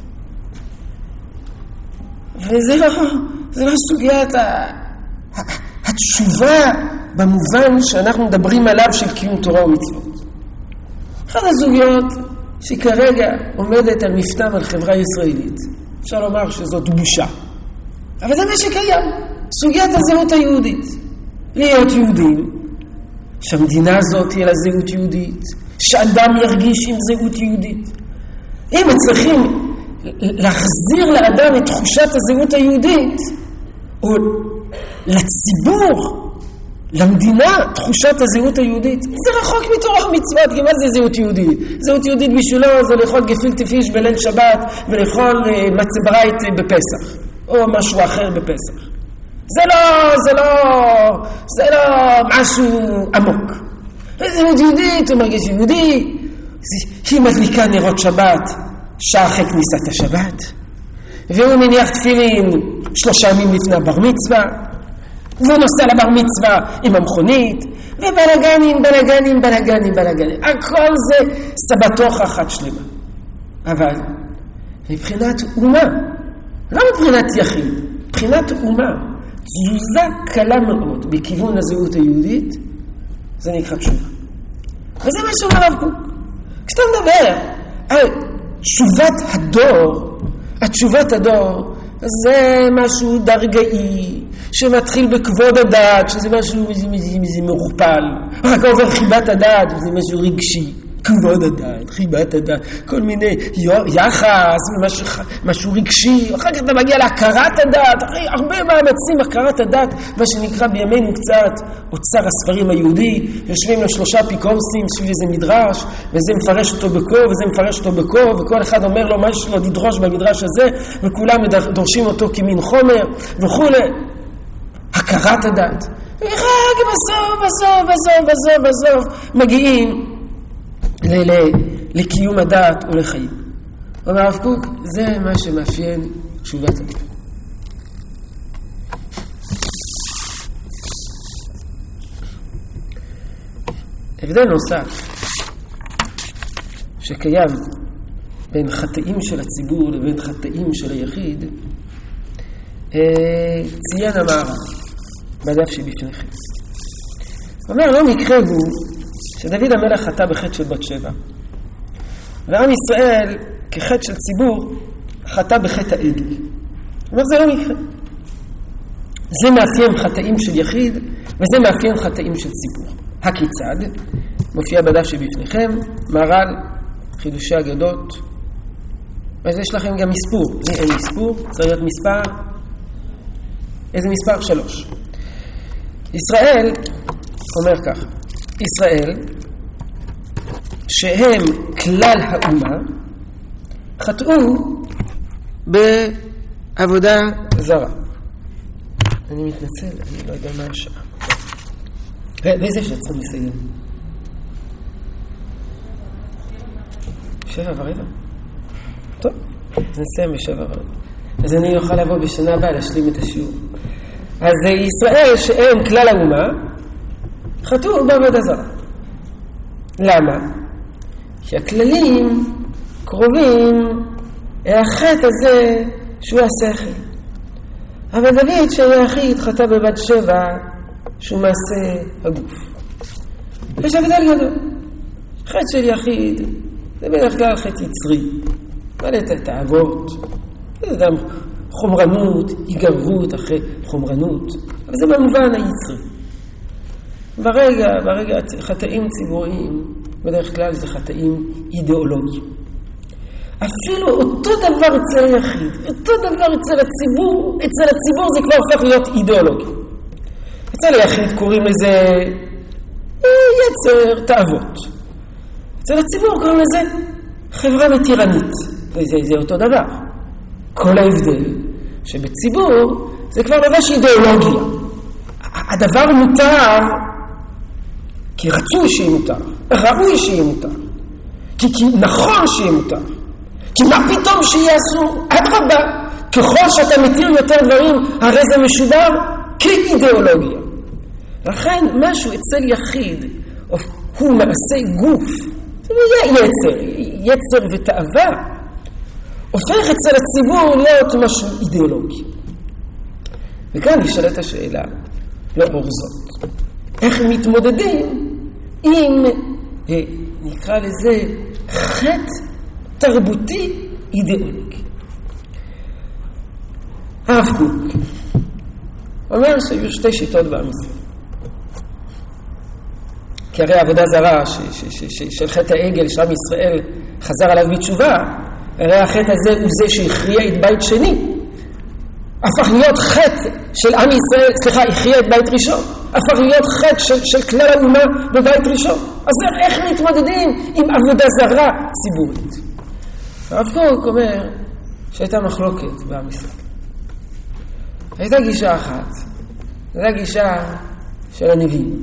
וזה לא סוגיית התשובה במובן שאנחנו מדברים עליו של קיום תורה ומצוות. אחת הסוגיות שכרגע עומדת על מפתן על חברה ישראלית, אפשר לומר שזאת בושה. אבל זה מה שקיים, סוגיית הזהות היהודית. להיות יהודים, שהמדינה הזאת תהיה לה זהות יהודית, שאדם ירגיש עם זהות יהודית. אם מצליחים להחזיר לאדם את תחושת הזהות היהודית, או לציבור, למדינה, תחושת הזהות היהודית, זה רחוק מתורה ומצוות. כי מה זה זהות יהודית? זהות יהודית בשבילו זה לאכול גפילטע פיש בליל שבת ולאכול מצה ברייט בפסח, או משהו אחר בפסח. זה לא משהו עמוק. זהות יהודית, הוא מרגיש יהודי, היא מדליקה נרות שבת שעה אחרי כניסת השבת, והוא מניח תפילין 3 ימים לפני הבר מצווה, והוא נוסע לבר מצווה עם המכונית, ובלגנים. הכל זה סבתוך אחת שלמה. אבל מבחינת אומה, לא מבחינת יחיד, מבחינת אומה, תזוזה קלה מאוד בכיוון הזהות היהודית, זה נקרא תשובה. וזה מה שאומר הרב קוק. כשאתה מדבר על תשובת הדור, זה משהו דרגאי, שמתחיל בכבוד הדעת, שזה משהו מעורפל. רק עובר חיבת הדעת, זה משהו רגשי. כבוד הדעת, חיבת הדעת, כל מיני יחס, משהו רגשי. אחר כך אתה מגיע להכרת הדעת, אחרי הרבה מאמצים, הכרת הדעת, מה שנקרא בימינו קצת אוצר הספרים היהודי. יושבים לו 3 אפיקורסים סביב איזה מדרש, וזה מפרש אותו בקור, וזה מפרש אותו בקור, וכל אחד אומר לו מה יש לו לדרוש במדרש הזה, וכולם דורשים אותו כמין חומר, וכו'. הכרת הדעת. ורק בסוף מגיעים לקיום הדעת ולחיים. אומר הרב קוק, זה מה שמאפיין תשובת הדעת. הבדל נוסף שקיים בין חטאים של הציבור לבין חטאים של היחיד, ציין המערב בדף שבפניכם. אומר, לא מקרה הוא שדוד המלך חטא בחטא של בת שבע, ועם ישראל כחטא של ציבור חטא בחטא העגל. אומר, זה לא מקרה. זה מאפיין חטאים של יחיד, וזה מאפיין חטאים של ציבור. הכיצד? מופיע בדף שבפניכם, מהר"ל, חידושי אגדות. אז יש לכם גם מספור. לי אין מספור, צריך להיות מספר. איזה מספר? 3. ישראל אומר כך, ישראל שהם כלל האומה חטאו בעבודה זרה. אני מתנצל, אני לא יודע מה השעה. באיזה שצריך לסיים? 7:15. טוב, אז נסיים ב7:15. אז אני אוכל לבוא בשנה הבאה להשלים את השיעור. אז ישראל שהם כלל האומה חטאו בעבודה זרה. למה? כי הכללים קרובים אל החטא הזה שהוא השכל. אבל דוד שהיחיד חטא בבת שבע שהוא מעשה הגוף. יש הבדל גדול. חטא של יחיד זה בדרך כלל חטא יצרי. מלא את התאוות. זה גם חומרנות, היגררות אחרי חומרנות. אבל זה במובן היצרי. ברגע חטאים ציבוריים, בדרך כלל זה חטאים אידיאולוגיים. אפילו אותו דבר אצל היחיד, אותו דבר אצל הציבור זה כבר הופך להיות אידיאולוגי. אצל היחיד קוראים לזה יצר תאוות. אצל הציבור קוראים לזה חברה מתירנית. וזה אותו דבר. כל ההבדל שבציבור זה כבר לבש אידיאולוגיה. הדבר מותר כי רצוי שיהיה מותר, ראוי שיהיה מותר, כי נכון שיהיה מותר, כי מה פתאום שיהיה אסור? אדרבה, ככל שאתה מתיר יותר דברים, הרי זה משובר, כאידיאולוגיה. לכן משהו אצל יחיד הוא מעשה גוף, זה יצר ותאווה, הופך אצל הציבור להיות משהו אידיאולוגי. וכאן נשאלת השאלה, לאור זאת, איך מתמודדים עם, נקרא לזה, חטא תרבותי אידיאולוגי. הרב קוק אומר שהיו שתי שיטות בעם ישראל. כי הרי עבודה זרה של חטא העגל שעם ישראל חזר עליו בתשובה, הרי החטא הזה הוא זה שהכריע את בית שני. הפך להיות חטא של עם ישראל, הכריע את בית ראשון. הפך להיות חטא של כלל האומה בבית ראשון. אז איך מתמודדים עם עבודה זרה ציבורית? הרב קוק אומר שהייתה מחלוקת בעם ישראל. הייתה גישה אחת, הייתה גישה של הנביאים.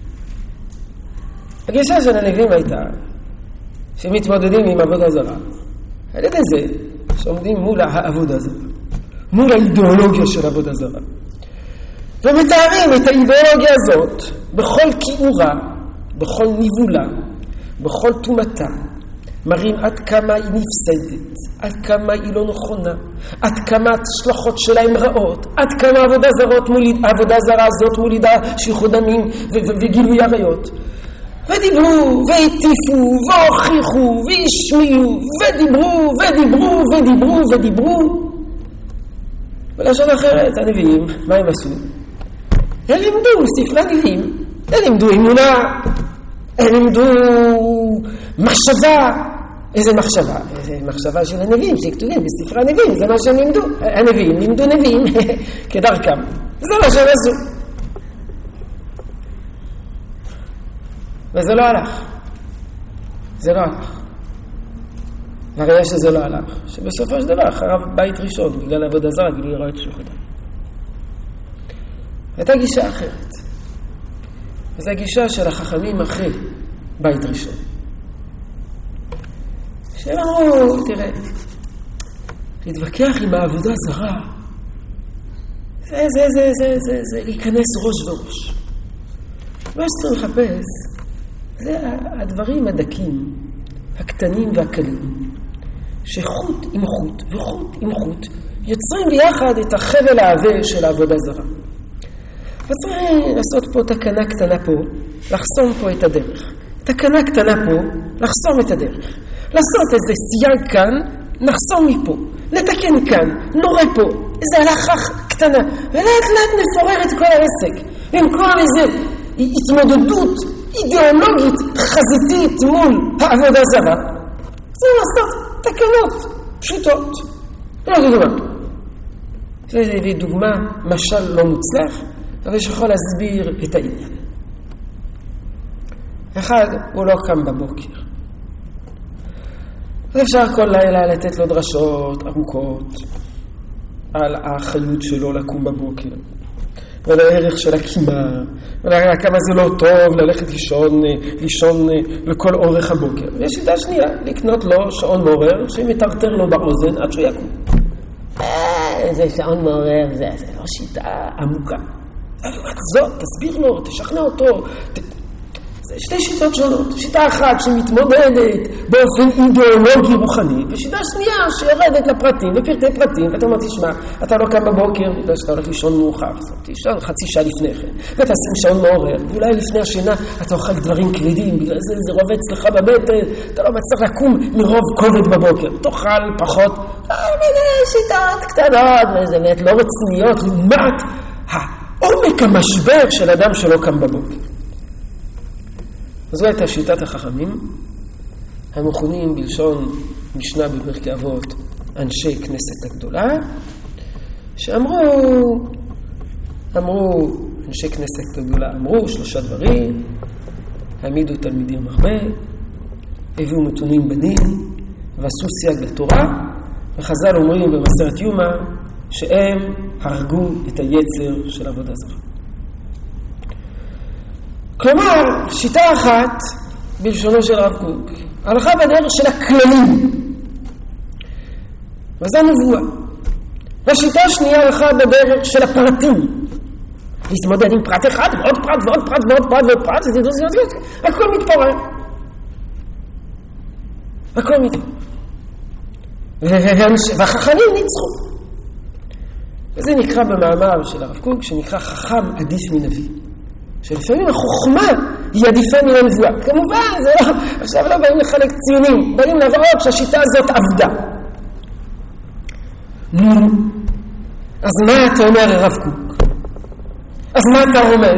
הגישה של הנביאים הייתה שמתמודדים עם עבודה זרה. על ידי זה שעומדים מול העבודה זרה, מול האידיאולוגיה של עבודה זרה. ומתארים את האידיאולוגיה הזאת בכל כיעורה, בכל ניבולה, בכל תומתה. מראים עד כמה היא נפסדת, עד כמה היא לא נכונה, עד כמה השלכות שלהם רעות, עד כמה העבודה זרה הזאת מולידה שפיכות דמים וגילוי עריות. ודיברו, והטיפו, והוכיחו, והשמיעו, ודיברו. בלשון אחרת, הנביאים, מה הם עשו? הם לימדו ספרי הנביאים, הם לימדו אמונה, הם לימדו מחשבה. איזה מחשבה? איזה מחשבה של הנביאים שכתובים בספרי הנביאים, זה מה שהם לימדו. הנביאים לימדו נביאים כדרכם. זה מה שהם עשו. וזה לא הלך. זה לא הלך. והראיה שזה לא הלך, שבסופו של דבר חרב בית ראשון, בגלל עבודה זרה, גילוי עריות שפיכות דם. הייתה גישה אחרת. וזו הגישה של החכמים אחרי בית ראשון. שהם אמרו, תראה, להתווכח עם העבודה זרה, זה להיכנס ראש וראש. מה שצריך לחפש, זה הדברים הדקים, הקטנים והקלים, שחוט עם חוט וחוט עם חוט יוצרים ביחד את החבל העבה של העבודה זרה. וצריך לעשות פה תקנה קטנה פה, לחסום פה את הדרך. תקנה קטנה פה, לחסום את הדרך. לעשות איזה סייג כאן, נחסום מפה. נתקן כאן, נורא פה. איזה הלכה קטנה. ולאט לאט נפורר את כל העסק. במקום איזה התמודדות אידיאולוגית חזיתית מול העבודה זרה. זה לעשות תקנות פשוטות. לא דוגמה. זה דוגמה, משל לא מוצלח, אבל שיכול להסביר את העניין. אחד, הוא לא קם בבוקר. אפשר כל לילה לתת לו דרשות ארוכות על האחריות שלו לקום בבוקר, ועל הערך של הקימה, ועל כמה זה לא טוב ללכת לישון לכל אורך הבוקר. ויש שיטה שנייה, לקנות לו שעון מעורר שמטרטר לו באוזן עד שהוא יקום. זה שעון מעורר, זה לא שיטה עמוקה. לעומת זאת, תסביר לו, תשכנע אותו. זה שתי שיטות שונות. שיטה אחת שמתמודדת באופן אידיאולוגי רוחני, ושיטה שנייה שיורדת לפרטים ופרטי פרטים, ואתה אומר, תשמע, אתה לא קם בבוקר, בגלל שאתה הולך לישון מאוחר, תישון חצי שעה לפני כן, ותשים שעון מעורר, ואולי לפני השינה אתה אוכל דברים כבדים, בגלל זה רובץ לך בבטן, אתה לא מצליח לקום מרוב כובד בבוקר, תאכל פחות, שיטות קטנות, וזה באמת לא רציניות, לעומת העומק המשבר של אדם שלא קם בבוקר. זו הייתה שיטת החכמים, המכונים בלשון משנה בפרקי אבות, אנשי כנסת הגדולה, שאמרו, אנשי כנסת הגדולה אמרו 3 דברים, העמידו תלמידים הרבה, הביאו מתונים בדין, ועשו סייג לתורה, וחז"ל אומרים במסכת יומא, שהם הרגו את היצר של עבודה זרה. כלומר, שיטה אחת, בלשונו של הרב קוק, הלכה בדרך של הכללים. וזה הנבואה. והשיטה השנייה הלכה בדרך של הפרטים. להתמודד עם פרט אחד ועוד פרט ועוד פרט ועוד פרט ועוד פרט, הכל מתפורר. הכל מתפורר. והחכמים ניצחו. וזה נקרא במאמר של הרב קוק, שנקרא חכם עדיף מנביא. שלפעמים החוכמה היא עדיפה מן הנבואה. כמובן, זה לא, עכשיו לא באים לחלק ציונים, באים להראות שהשיטה הזאת עבדה. אז מה אתה אומר הרב קוק? אז מה אתה רומז?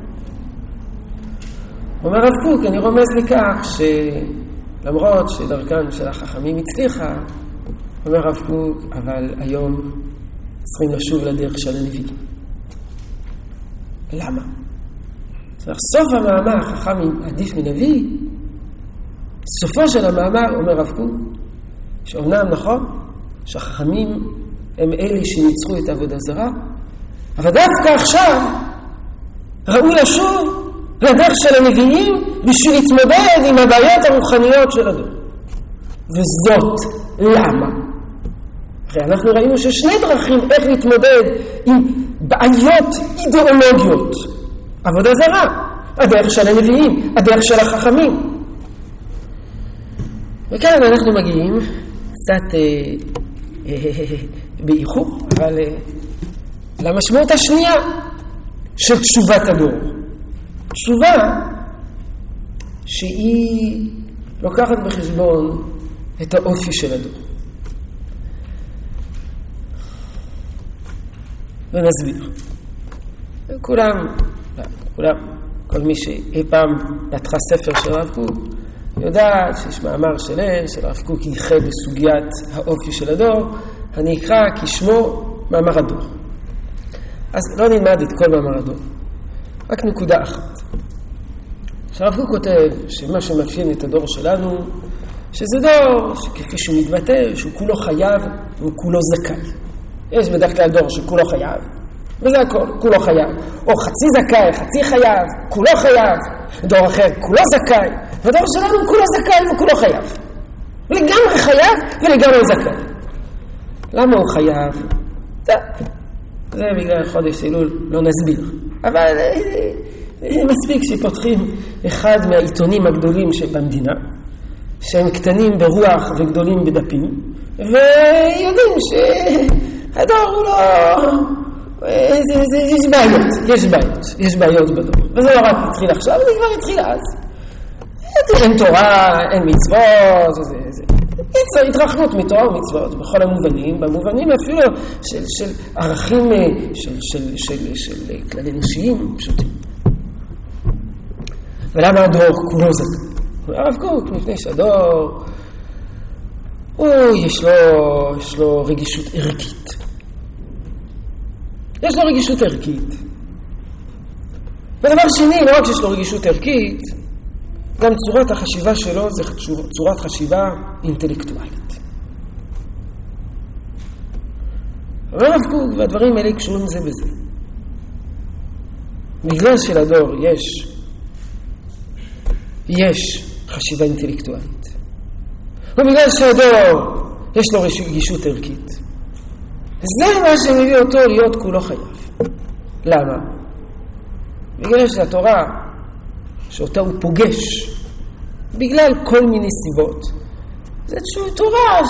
אומר הרב קוק, אני רומז לכך שלמרות שדרכם של החכמים הצליחה, אומר הרב קוק, אבל היום צריכים לשוב לדרך של הנביא. למה? סוף המאמר, חכם עדיף מנביא, סופו של המאמר, אומר הרב קוק, שאומנם נכון, שהחכמים הם אלה שניצחו את העבודה זרה, אבל דווקא עכשיו ראו לשוב לדרך של הנביאים בשביל להתמודד עם הבעיות הרוחניות של הדור. וזאת למה? הרי אנחנו ראינו ששני דרכים איך להתמודד עם בעיות אידיאולוגיות. עבודה זרה, הדרך של הנביאים, הדרך של החכמים. וכאן אנחנו מגיעים קצת באיחור, אבל למשמעות השנייה של תשובת הדור. תשובה שהיא לוקחת בחשבון את האופי של הדור. ונסביר. כולם, כל מי שאי פעם פתחה ספר של הרב קוק, יודעת שיש מאמר שלם של הרב קוק ייחד בסוגיית האופי של הדור, אני אקרא כשמו מאמר הדור. אז לא נלמד את כל מאמר הדור, רק נקודה אחת. הרב קוק כותב שמה שמאפיין את הדור שלנו, שזה דור שכפי שהוא מתבטא, שהוא כולו חייב והוא כולו זכאי. יש בדרך כלל דור שכולו חייב, וזה הכל, כולו חייב. או חצי זכאי, חצי חייב, כולו חייב. דור אחר, כולו זכאי. והדור שלנו כולו זכאי וכולו חייב. לגמרי חייב ולגמרי זכאי. למה הוא חייב? זה בגלל חודש אלול, לא נסביר. אבל מספיק שפותחים אחד מהעיתונים הגדולים שבמדינה, שהם קטנים ברוח וגדולים בדפים, ויודעים שהדור הוא לא... יש בעיות בדור. וזה לא רק התחיל עכשיו, זה כבר התחיל אז. אין תורה, אין מצוות, זה התרחבות מתורה ומצוות, בכל המובנים, במובנים אפילו של ערכים של כלל אנושיים פשוטים. ולמה הדור כולו זכאי? הרב קוק, מפני שהדור, יש לו רגישות ערכית. יש לו רגישות ערכית. ודבר שני, לא רק שיש לו רגישות ערכית, גם צורת החשיבה שלו זה צורת חשיבה אינטלקטואלית. הרב קוק והדברים האלה קשורים זה בזה. בגלל שלדור יש חשיבה אינטלקטואלית. ובגלל שהדור יש לו רגישות ערכית. זה מה שמביא אותו להיות כולו חייב. למה? בגלל שהתורה שאותה הוא פוגש בגלל כל מיני סיבות, זה תורה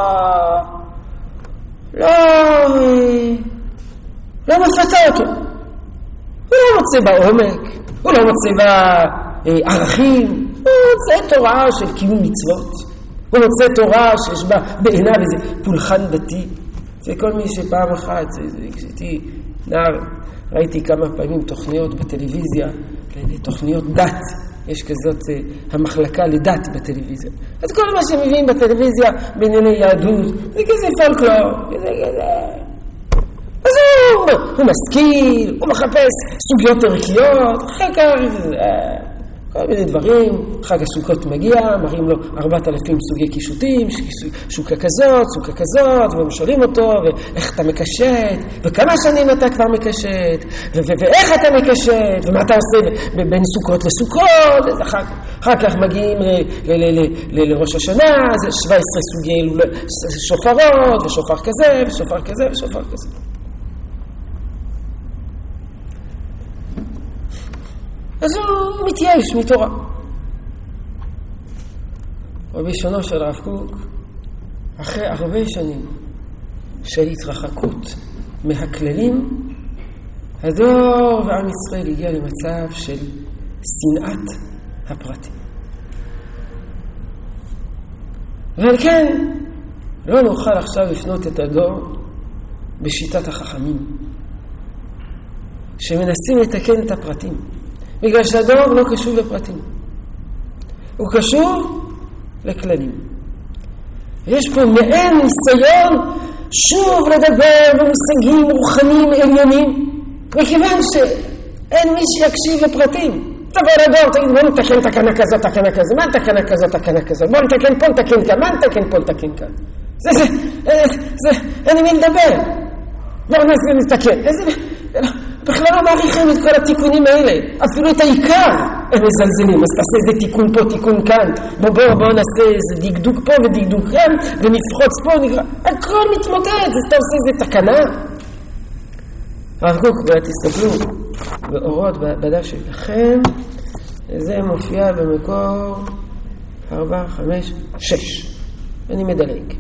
לא מפתה אותו. הוא לא מוצא בעומק, הוא לא מוצא בערכים, הוא מוצא תורה של קיום מצוות, הוא מוצא תורה שיש בה בעיניו איזה פולחן דתי. זה כל מי שפעם אחת, כשהייתי נער, ראיתי כמה פעמים תוכניות בטלוויזיה, תוכניות דת, יש כזאת המחלקה לדת בטלוויזיה. אז כל מה שמביאים בטלוויזיה בענייני יהדות, זה כזה פולקלור, אז הוא משכיל, הוא מחפש סוגיות ערכיות, אחר כך כל מיני דברים, חג הסוכות מגיע, מראים לו 4,000 סוגי קישוטים, שוקה כזאת, והם שואלים אותו, ואיך אתה מקשט, וכמה שנים אתה כבר מקשט, ואיך אתה מקשט, ומה אתה עושה בין סוכות לסוכות, אחר כך מגיעים לראש השנה, זה 17 סוגי שופרות, ושופר כזה, ושופר כזה, ושופר כזה. אז הוא מתייאש מתורה. ובלשונו של הרב קוק, אחרי הרבה שנים של התרחקות מהכללים, הדור ועם ישראל הגיע למצב של שנאת הפרטים. ועל כן, לא נוכל עכשיו לפנות את הדור בשיטת החכמים, שמנסים לתקן את הפרטים, בגלל שהדור לא קשוב לפרטים. הוא קשוב לכללים. יש פה מעין ניסיון שוב לדבר במושגים רוחניים עליונים, מכיוון שאין מי שיקשיב לפרטים. תבוא לדור, תגיד, בוא נתקן תקנה כזאת, תקנה כזאת, מה תקנה כזאת, תקנה כזאת, בוא נתקן פה, נתקן כאן, מה נתקן פה, נתקן כאן. אין עם מי לדבר. בואו נתקן. בכלל לא מעריכים את כל התיקונים האלה. אפילו את העיקר הם מזלזלים. אז תעשה איזה תיקון פה, תיקון כאן. בואו נעשה איזה דקדוק פה ודקדוק כאן, ונפחוץ פה, הכל מתמודד. אז אתה עושה איזה תקנה. הרב קוק, תסתכלו באורות בדף שלכם. זה מופיע במקור 4, 5, 6. אני מדלג.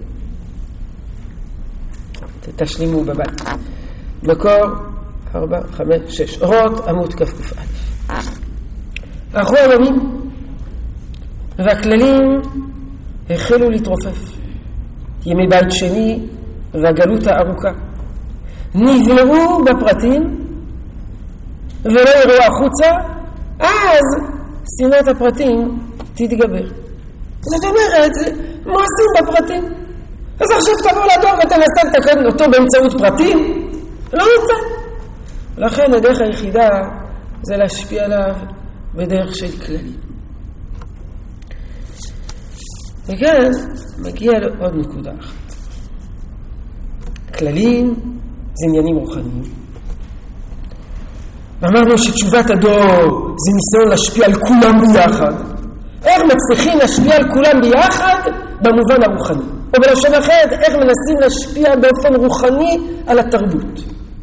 תשלימו בבית. מקור 4, 5, 6. אורות עמוד כ"א. הלכו הימים, והכללים החלו להתרופף. ימי בית שני והגלות הארוכה. נבלעו בפרטים ולא יראו החוצה, אז שנאת הפרטים תתגבר. זאת אומרת, מואסים בפרטים. אז עכשיו תבוא לדור ותנסה לתקן אותו באמצעות פרטים? לא ניתן. לכן הדרך היחידה זה להשפיע עליו בדרך של כללים. וכאן מגיע לעוד נקודה אחת. כללים זה עניינים רוחניים. ואמרנו שתשובת הדור זה ניסיון להשפיע על כולם ביחד. איך מצליחים להשפיע על כולם ביחד? במובן הרוחני. או בלשון אחרת, איך מנסים להשפיע באופן רוחני על התרבות.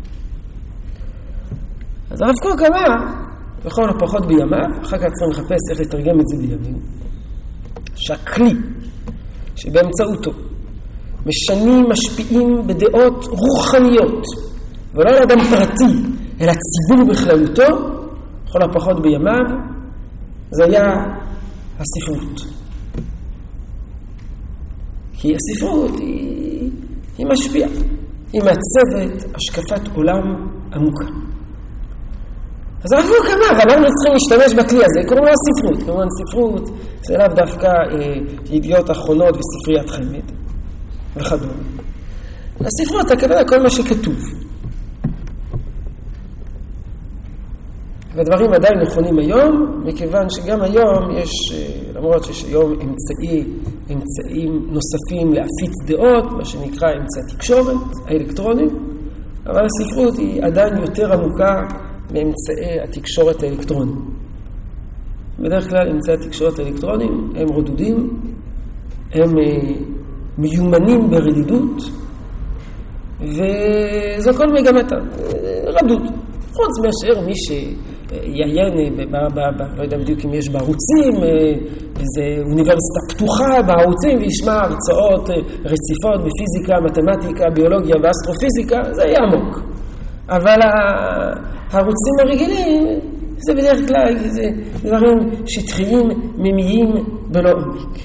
אז הרב קוק אמר, בכל הפחות בימיו, אחר כך צריכים לחפש איך לתרגם את זה בימים, שהכלי שבאמצעותו משנים, משפיעים בדעות רוחניות, ולא על אדם פרטי, אלא ציבור בכללותו, בכל הפחות בימיו, זה היה הספרות. כי הספרות היא משפיעה, היא מעצבת השקפת עולם עמוקה. אז הרב קוק אמר, אבל אנחנו צריכים להשתמש בכלי הזה, קוראים לו הספרות. כמובן ספרות זה לאו דווקא ידיעות אחרונות וספריית חמד וכדומה. הספרות הכוונה כל מה שכתוב. והדברים עדיין נכונים היום, מכיוון שגם היום יש, למרות שיש היום אמצעים נוספים להפיץ דעות, מה שנקרא אמצעי התקשורת האלקטרונים, אבל הספרות היא עדיין יותר עמוקה מאמצעי התקשורת האלקטרונים. בדרך כלל אמצעי התקשורת האלקטרונים הם רדודים, הם מיומנים ברדידות, וזו כל מגמתם, רדוד. חוץ מאשר מי שיעיין, לא יודע בדיוק אם יש בערוצים, איזו אוניברסיטה פתוחה בערוצים, וישמע הרצאות רציפות בפיזיקה, מתמטיקה, ביולוגיה ואסטרופיזיקה, זה יהיה עמוק. אבל הערוצים הרגילים, זה בדרך כלל זה דברים שטחיים, ממיים בלא עומק.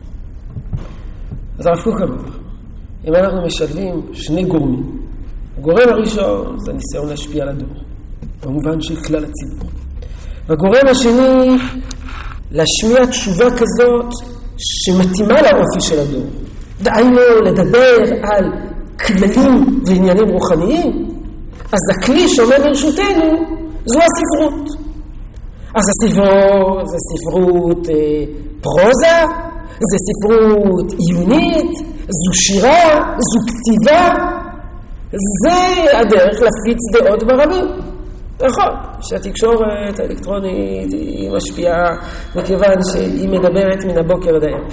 אז הרב קוק אמר, אם אנחנו משלבים שני גורמים, הגורם הראשון זה ניסיון להשפיע על הדור, במובן של כלל הציבור. והגורם השני, להשמיע תשובה כזאת שמתאימה לאופי של הדור. דהיינו לדבר על כללים ועניינים רוחניים, אז הכלי שעומד לרשותנו זו הספרות. אז הספרות זה ספרות פרוזה, זה ספרות עיונית, זו שירה, זו כתיבה. זה הדרך להפיץ דעות ברבים. נכון, שהתקשורת האלקטרונית היא משפיעה מכיוון שהיא מדברת מן הבוקר עד הערב.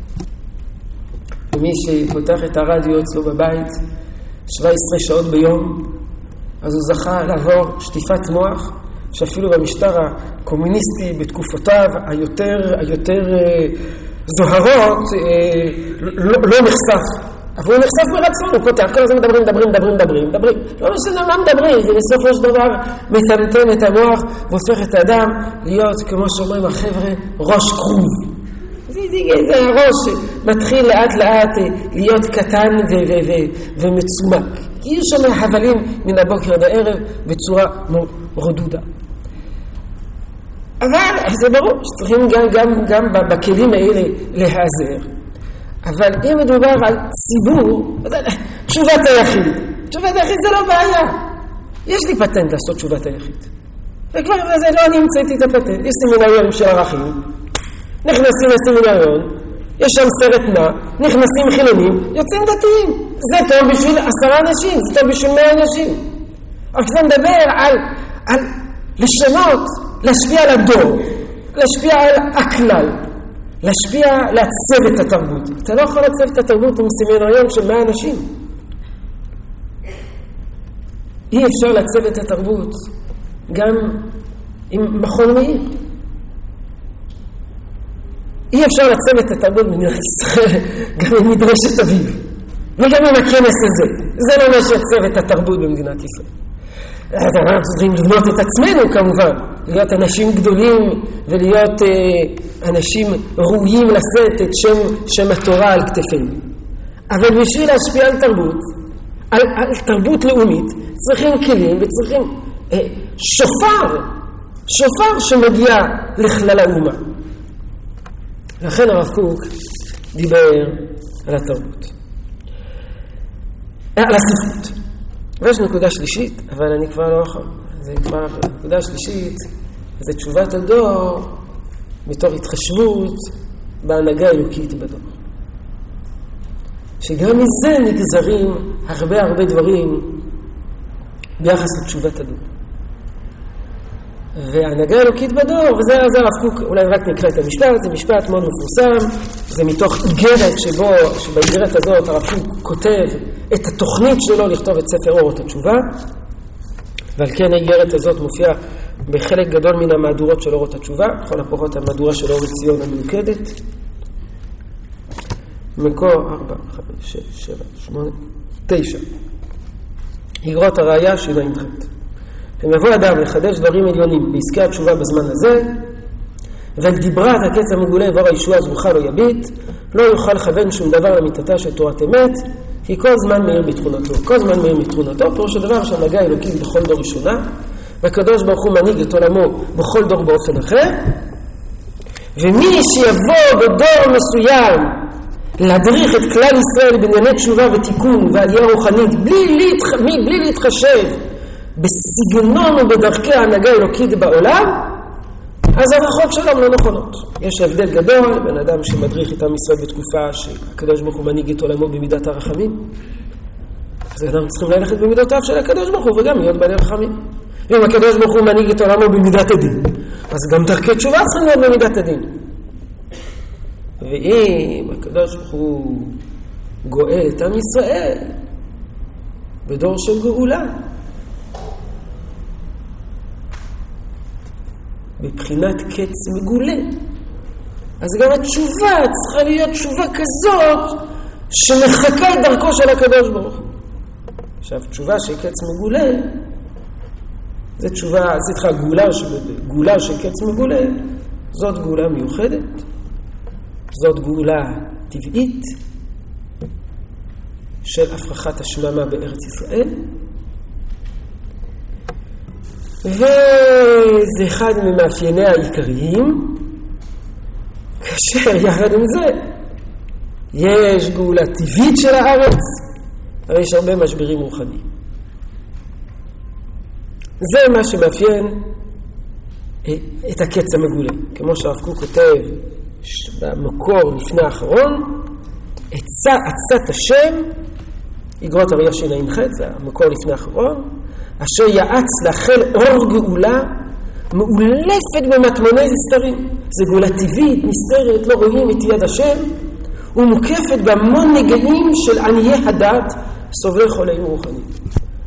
ומי שפותח את הרדיו אצלו בבית 17 שעות ביום, אז הוא זכה לעבור שטיפת מוח שאפילו במשטר הקומוניסטי בתקופותיו היותר זוהרות לא נחשף. אבל הוא נחשף ברצון, הוא כותב, כל הזמן מדברים. לא משנה מה מדברים, זה בסופו של דבר מטמטם את המוח והופך את האדם להיות, כמו שאומרים החבר'ה, ראש כרוב. זה הראש מתחיל לאט לאט להיות קטן ומצומק. כי יש שם הבלים מן הבוקר עד הערב בצורה רדודה. אבל זה ברור שצריכים גם בכלים האלה להיעזר. אבל אם מדובר על ציבור, תשובת היחיד. תשובת היחיד זה לא בעיה. יש לי פטנט לעשות תשובת היחיד. וכבר בזה לא אני המצאתי את הפטנט. יש סמינריונים של ערכים, נכנסים לסמינריון, יש שם סרט נע, נכנסים חילונים, יוצאים דתיים. זה טוב בשביל 10 אנשים, זה טוב בשביל 100 אנשים. אבל כשזה מדבר על לשנות, להשפיע על הדור, להשפיע על הכלל, להשפיע, לעצב את התרבות. אתה לא יכול לעצב את התרבות עם סמינריון של 100 אנשים. אי אפשר לעצב את התרבות גם עם מכון מאיר. אי אפשר לעצב את התרבות במדינת ישראל גם עם מדרשת אביב. וגם עם הכנס הזה. זה לא מה שיעצב את התרבות במדינת ישראל. אנחנו צריכים לבנות את עצמנו כמובן. להיות אנשים גדולים ולהיות אנשים ראויים לשאת את שם התורה על כתפינו. אבל בשביל להשפיע על תרבות, על תרבות לאומית, צריכים כלים וצריכים שופר שמגיע לכלל האומה. לכן הרב קוק דיבר על התרבות. על הספרות. ויש נקודה שלישית, אבל אני כבר לא יכול. זה כבר נקודה שלישית, זה תשובת הדור מתוך התחשבות בהנהגה האלוקית בדור. שגם מזה נגזרים הרבה דברים ביחס לתשובת הדור. וההנהגה האלוקית בדור, וזה הרב קוק, אולי רק נקרא את המשפט, זה משפט מאוד מפורסם, זה מתוך איגרת שבאיגרת הזאת הרב קוק כותב את התוכנית שלו לכתוב את ספר אורות התשובה, ועל כן האיגרת הזאת מופיעה בחלק גדול מן המהדורות של אורות התשובה, לכל הפחות המהדורה של אור ציון המלוכדת. מקור 4, 5, 6, 7, 8, 9. איגרות הראיה שינה עם חטא. אם יבוא אדם לחדש דברים עליונים בעסקי התשובה בזמן הזה, ולדיברת הקץ המגולה ואור הישועה זרוחה לא יביט, לא יוכל לכוון שום דבר למיתתה של תורת אמת, כי כל זמן מאיר בתכונתו. כל זמן מאיר בתכונתו, פירוש הדבר שהנהגה אלוקית בכל דור ראשונה, והקדוש ברוך הוא מנהיג את עולמו בכל דור באופן אחר, ומי שיבוא בדור מסוים להדריך את כלל ישראל בענייני תשובה ותיקון ועלייה רוחנית, בלי להתחשב בסגנון ובדרכי ההנהגה האלוקית בעולם, אז ההערכות שלהם לא נכונות. יש הבדל גדול בין אדם שמדריך את עם ישראל בתקופה שהקדוש ברוך הוא מנהיג את עולמו במידת הרחמים. אז אדם צריכים ללכת במידותיו של הקדוש ברוך הוא וגם להיות בעלי רחמים. אם הקדוש ברוך הוא מנהיג את עולמו במידת הדין, אז גם דרכי תשובה צריכים להיות במידת הדין. ואם הקדוש ברוך הוא גואל את עם ישראל בדור של גאולה, בבחינת קץ מגולה, אז גם התשובה צריכה להיות תשובה כזאת שמחכה את דרכו של הקדוש ברוך הוא. עכשיו, תשובה של קץ מגולה, זה תשובה, זה איתך גאולה של קץ מגולה, זאת גאולה מיוחדת, זאת גאולה טבעית של הפרחת השממה בארץ ישראל, וזה אחד ממאפייניה העיקריים, כאשר יחד עם זה יש גאולה טבעית של הארץ, אבל יש הרבה משברים רוחניים. זה מה שמאפיין את הקץ המגולה. כמו שהרב קוק כותב במקור לפני האחרון, עצת השם, איגרות הראיה שינה עם חטא, זה המקור לפני האחרון, אשר יעץ לאחל אור גאולה מאולפת במטמוני הסתרים. זה גאולה טבעית, נסתרת, לא רואים את יד השם, ומוקפת בהמון נגעים של עניי הדת, סובלי חולאים רוחניים.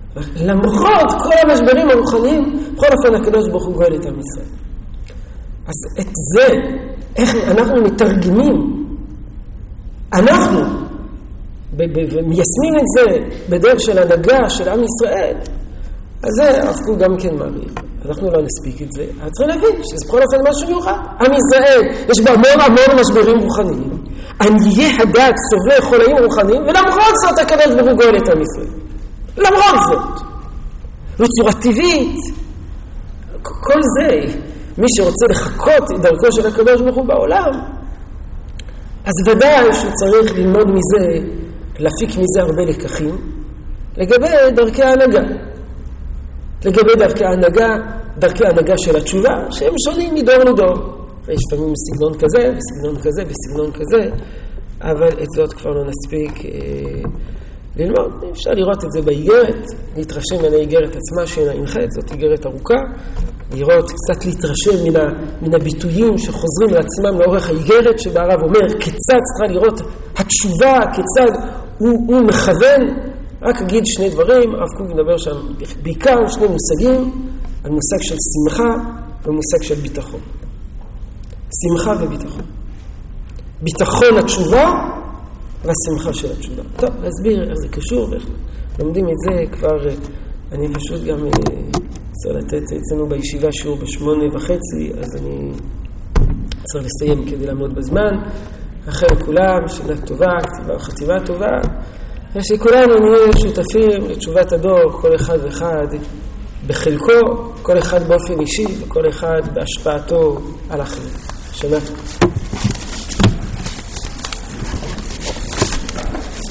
למרות כל המשברים הרוחניים, בכל אופן הקדוש ברוך הוא גואל את עם ישראל. אז את זה, איך אנחנו מתרגמים, אנחנו ומיישמים את זה בדרך של הנהגה של עם ישראל, אז זה הרב קוק גם כן מעריך. אנחנו לא נספיק את זה, אבל צריך להבין שזה בכל אופן משהו מיוחד. עם ישראל, יש בו המון משברים רוחניים, עניי הדת סובלי חולאים רוחניים, ולמרות זאת הקדוש ברוך הוא גואל את עם ישראל. למרות זאת. בצורה טבעית, כל זה, מי שרוצה לחכות את דרכו של הקדוש ברוך הוא בעולם, אז ודאי שהוא צריך ללמוד מזה, להפיק מזה הרבה לקחים, לגבי דרכי ההנהגה. לגבי דרכי ההנהגה של התשובה, שהם שונים מדור לדור. יש לפעמים סגנון כזה, וסגנון כזה, וסגנון כזה, אבל את זאת כבר לא נספיק ללמוד. אפשר לראות את זה באיגרת, להתרשם מן האיגרת עצמה שאינה הנחת, זאת איגרת ארוכה, לראות, קצת להתרשם מן הביטויים שחוזרים לעצמם לאורך האיגרת, שבה הרב אומר, כיצד צריכה לראות התשובה, כיצד הוא מכוון. רק אגיד שני דברים, הרב קוק מדבר שם בעיקר שני מושגים, על מושג של שמחה ומושג של ביטחון. שמחה וביטחון. ביטחון התשובה והשמחה של התשובה. טוב, להסביר איך זה קשור ואיך לומדים את זה כבר, אני פשוט גם צריך לתת אצלנו בישיבה שיעור 8:30, אז אני צריך לסיים כדי לעמוד בזמן. אחרי לכולם, שנה טובה, חטיבה טובה, ושכולנו נהיה שותפים לתשובת הדור, כל אחד ואחד בחלקו, כל אחד באופן אישי, וכל אחד בהשפעתו על אחרים. שנה טובה.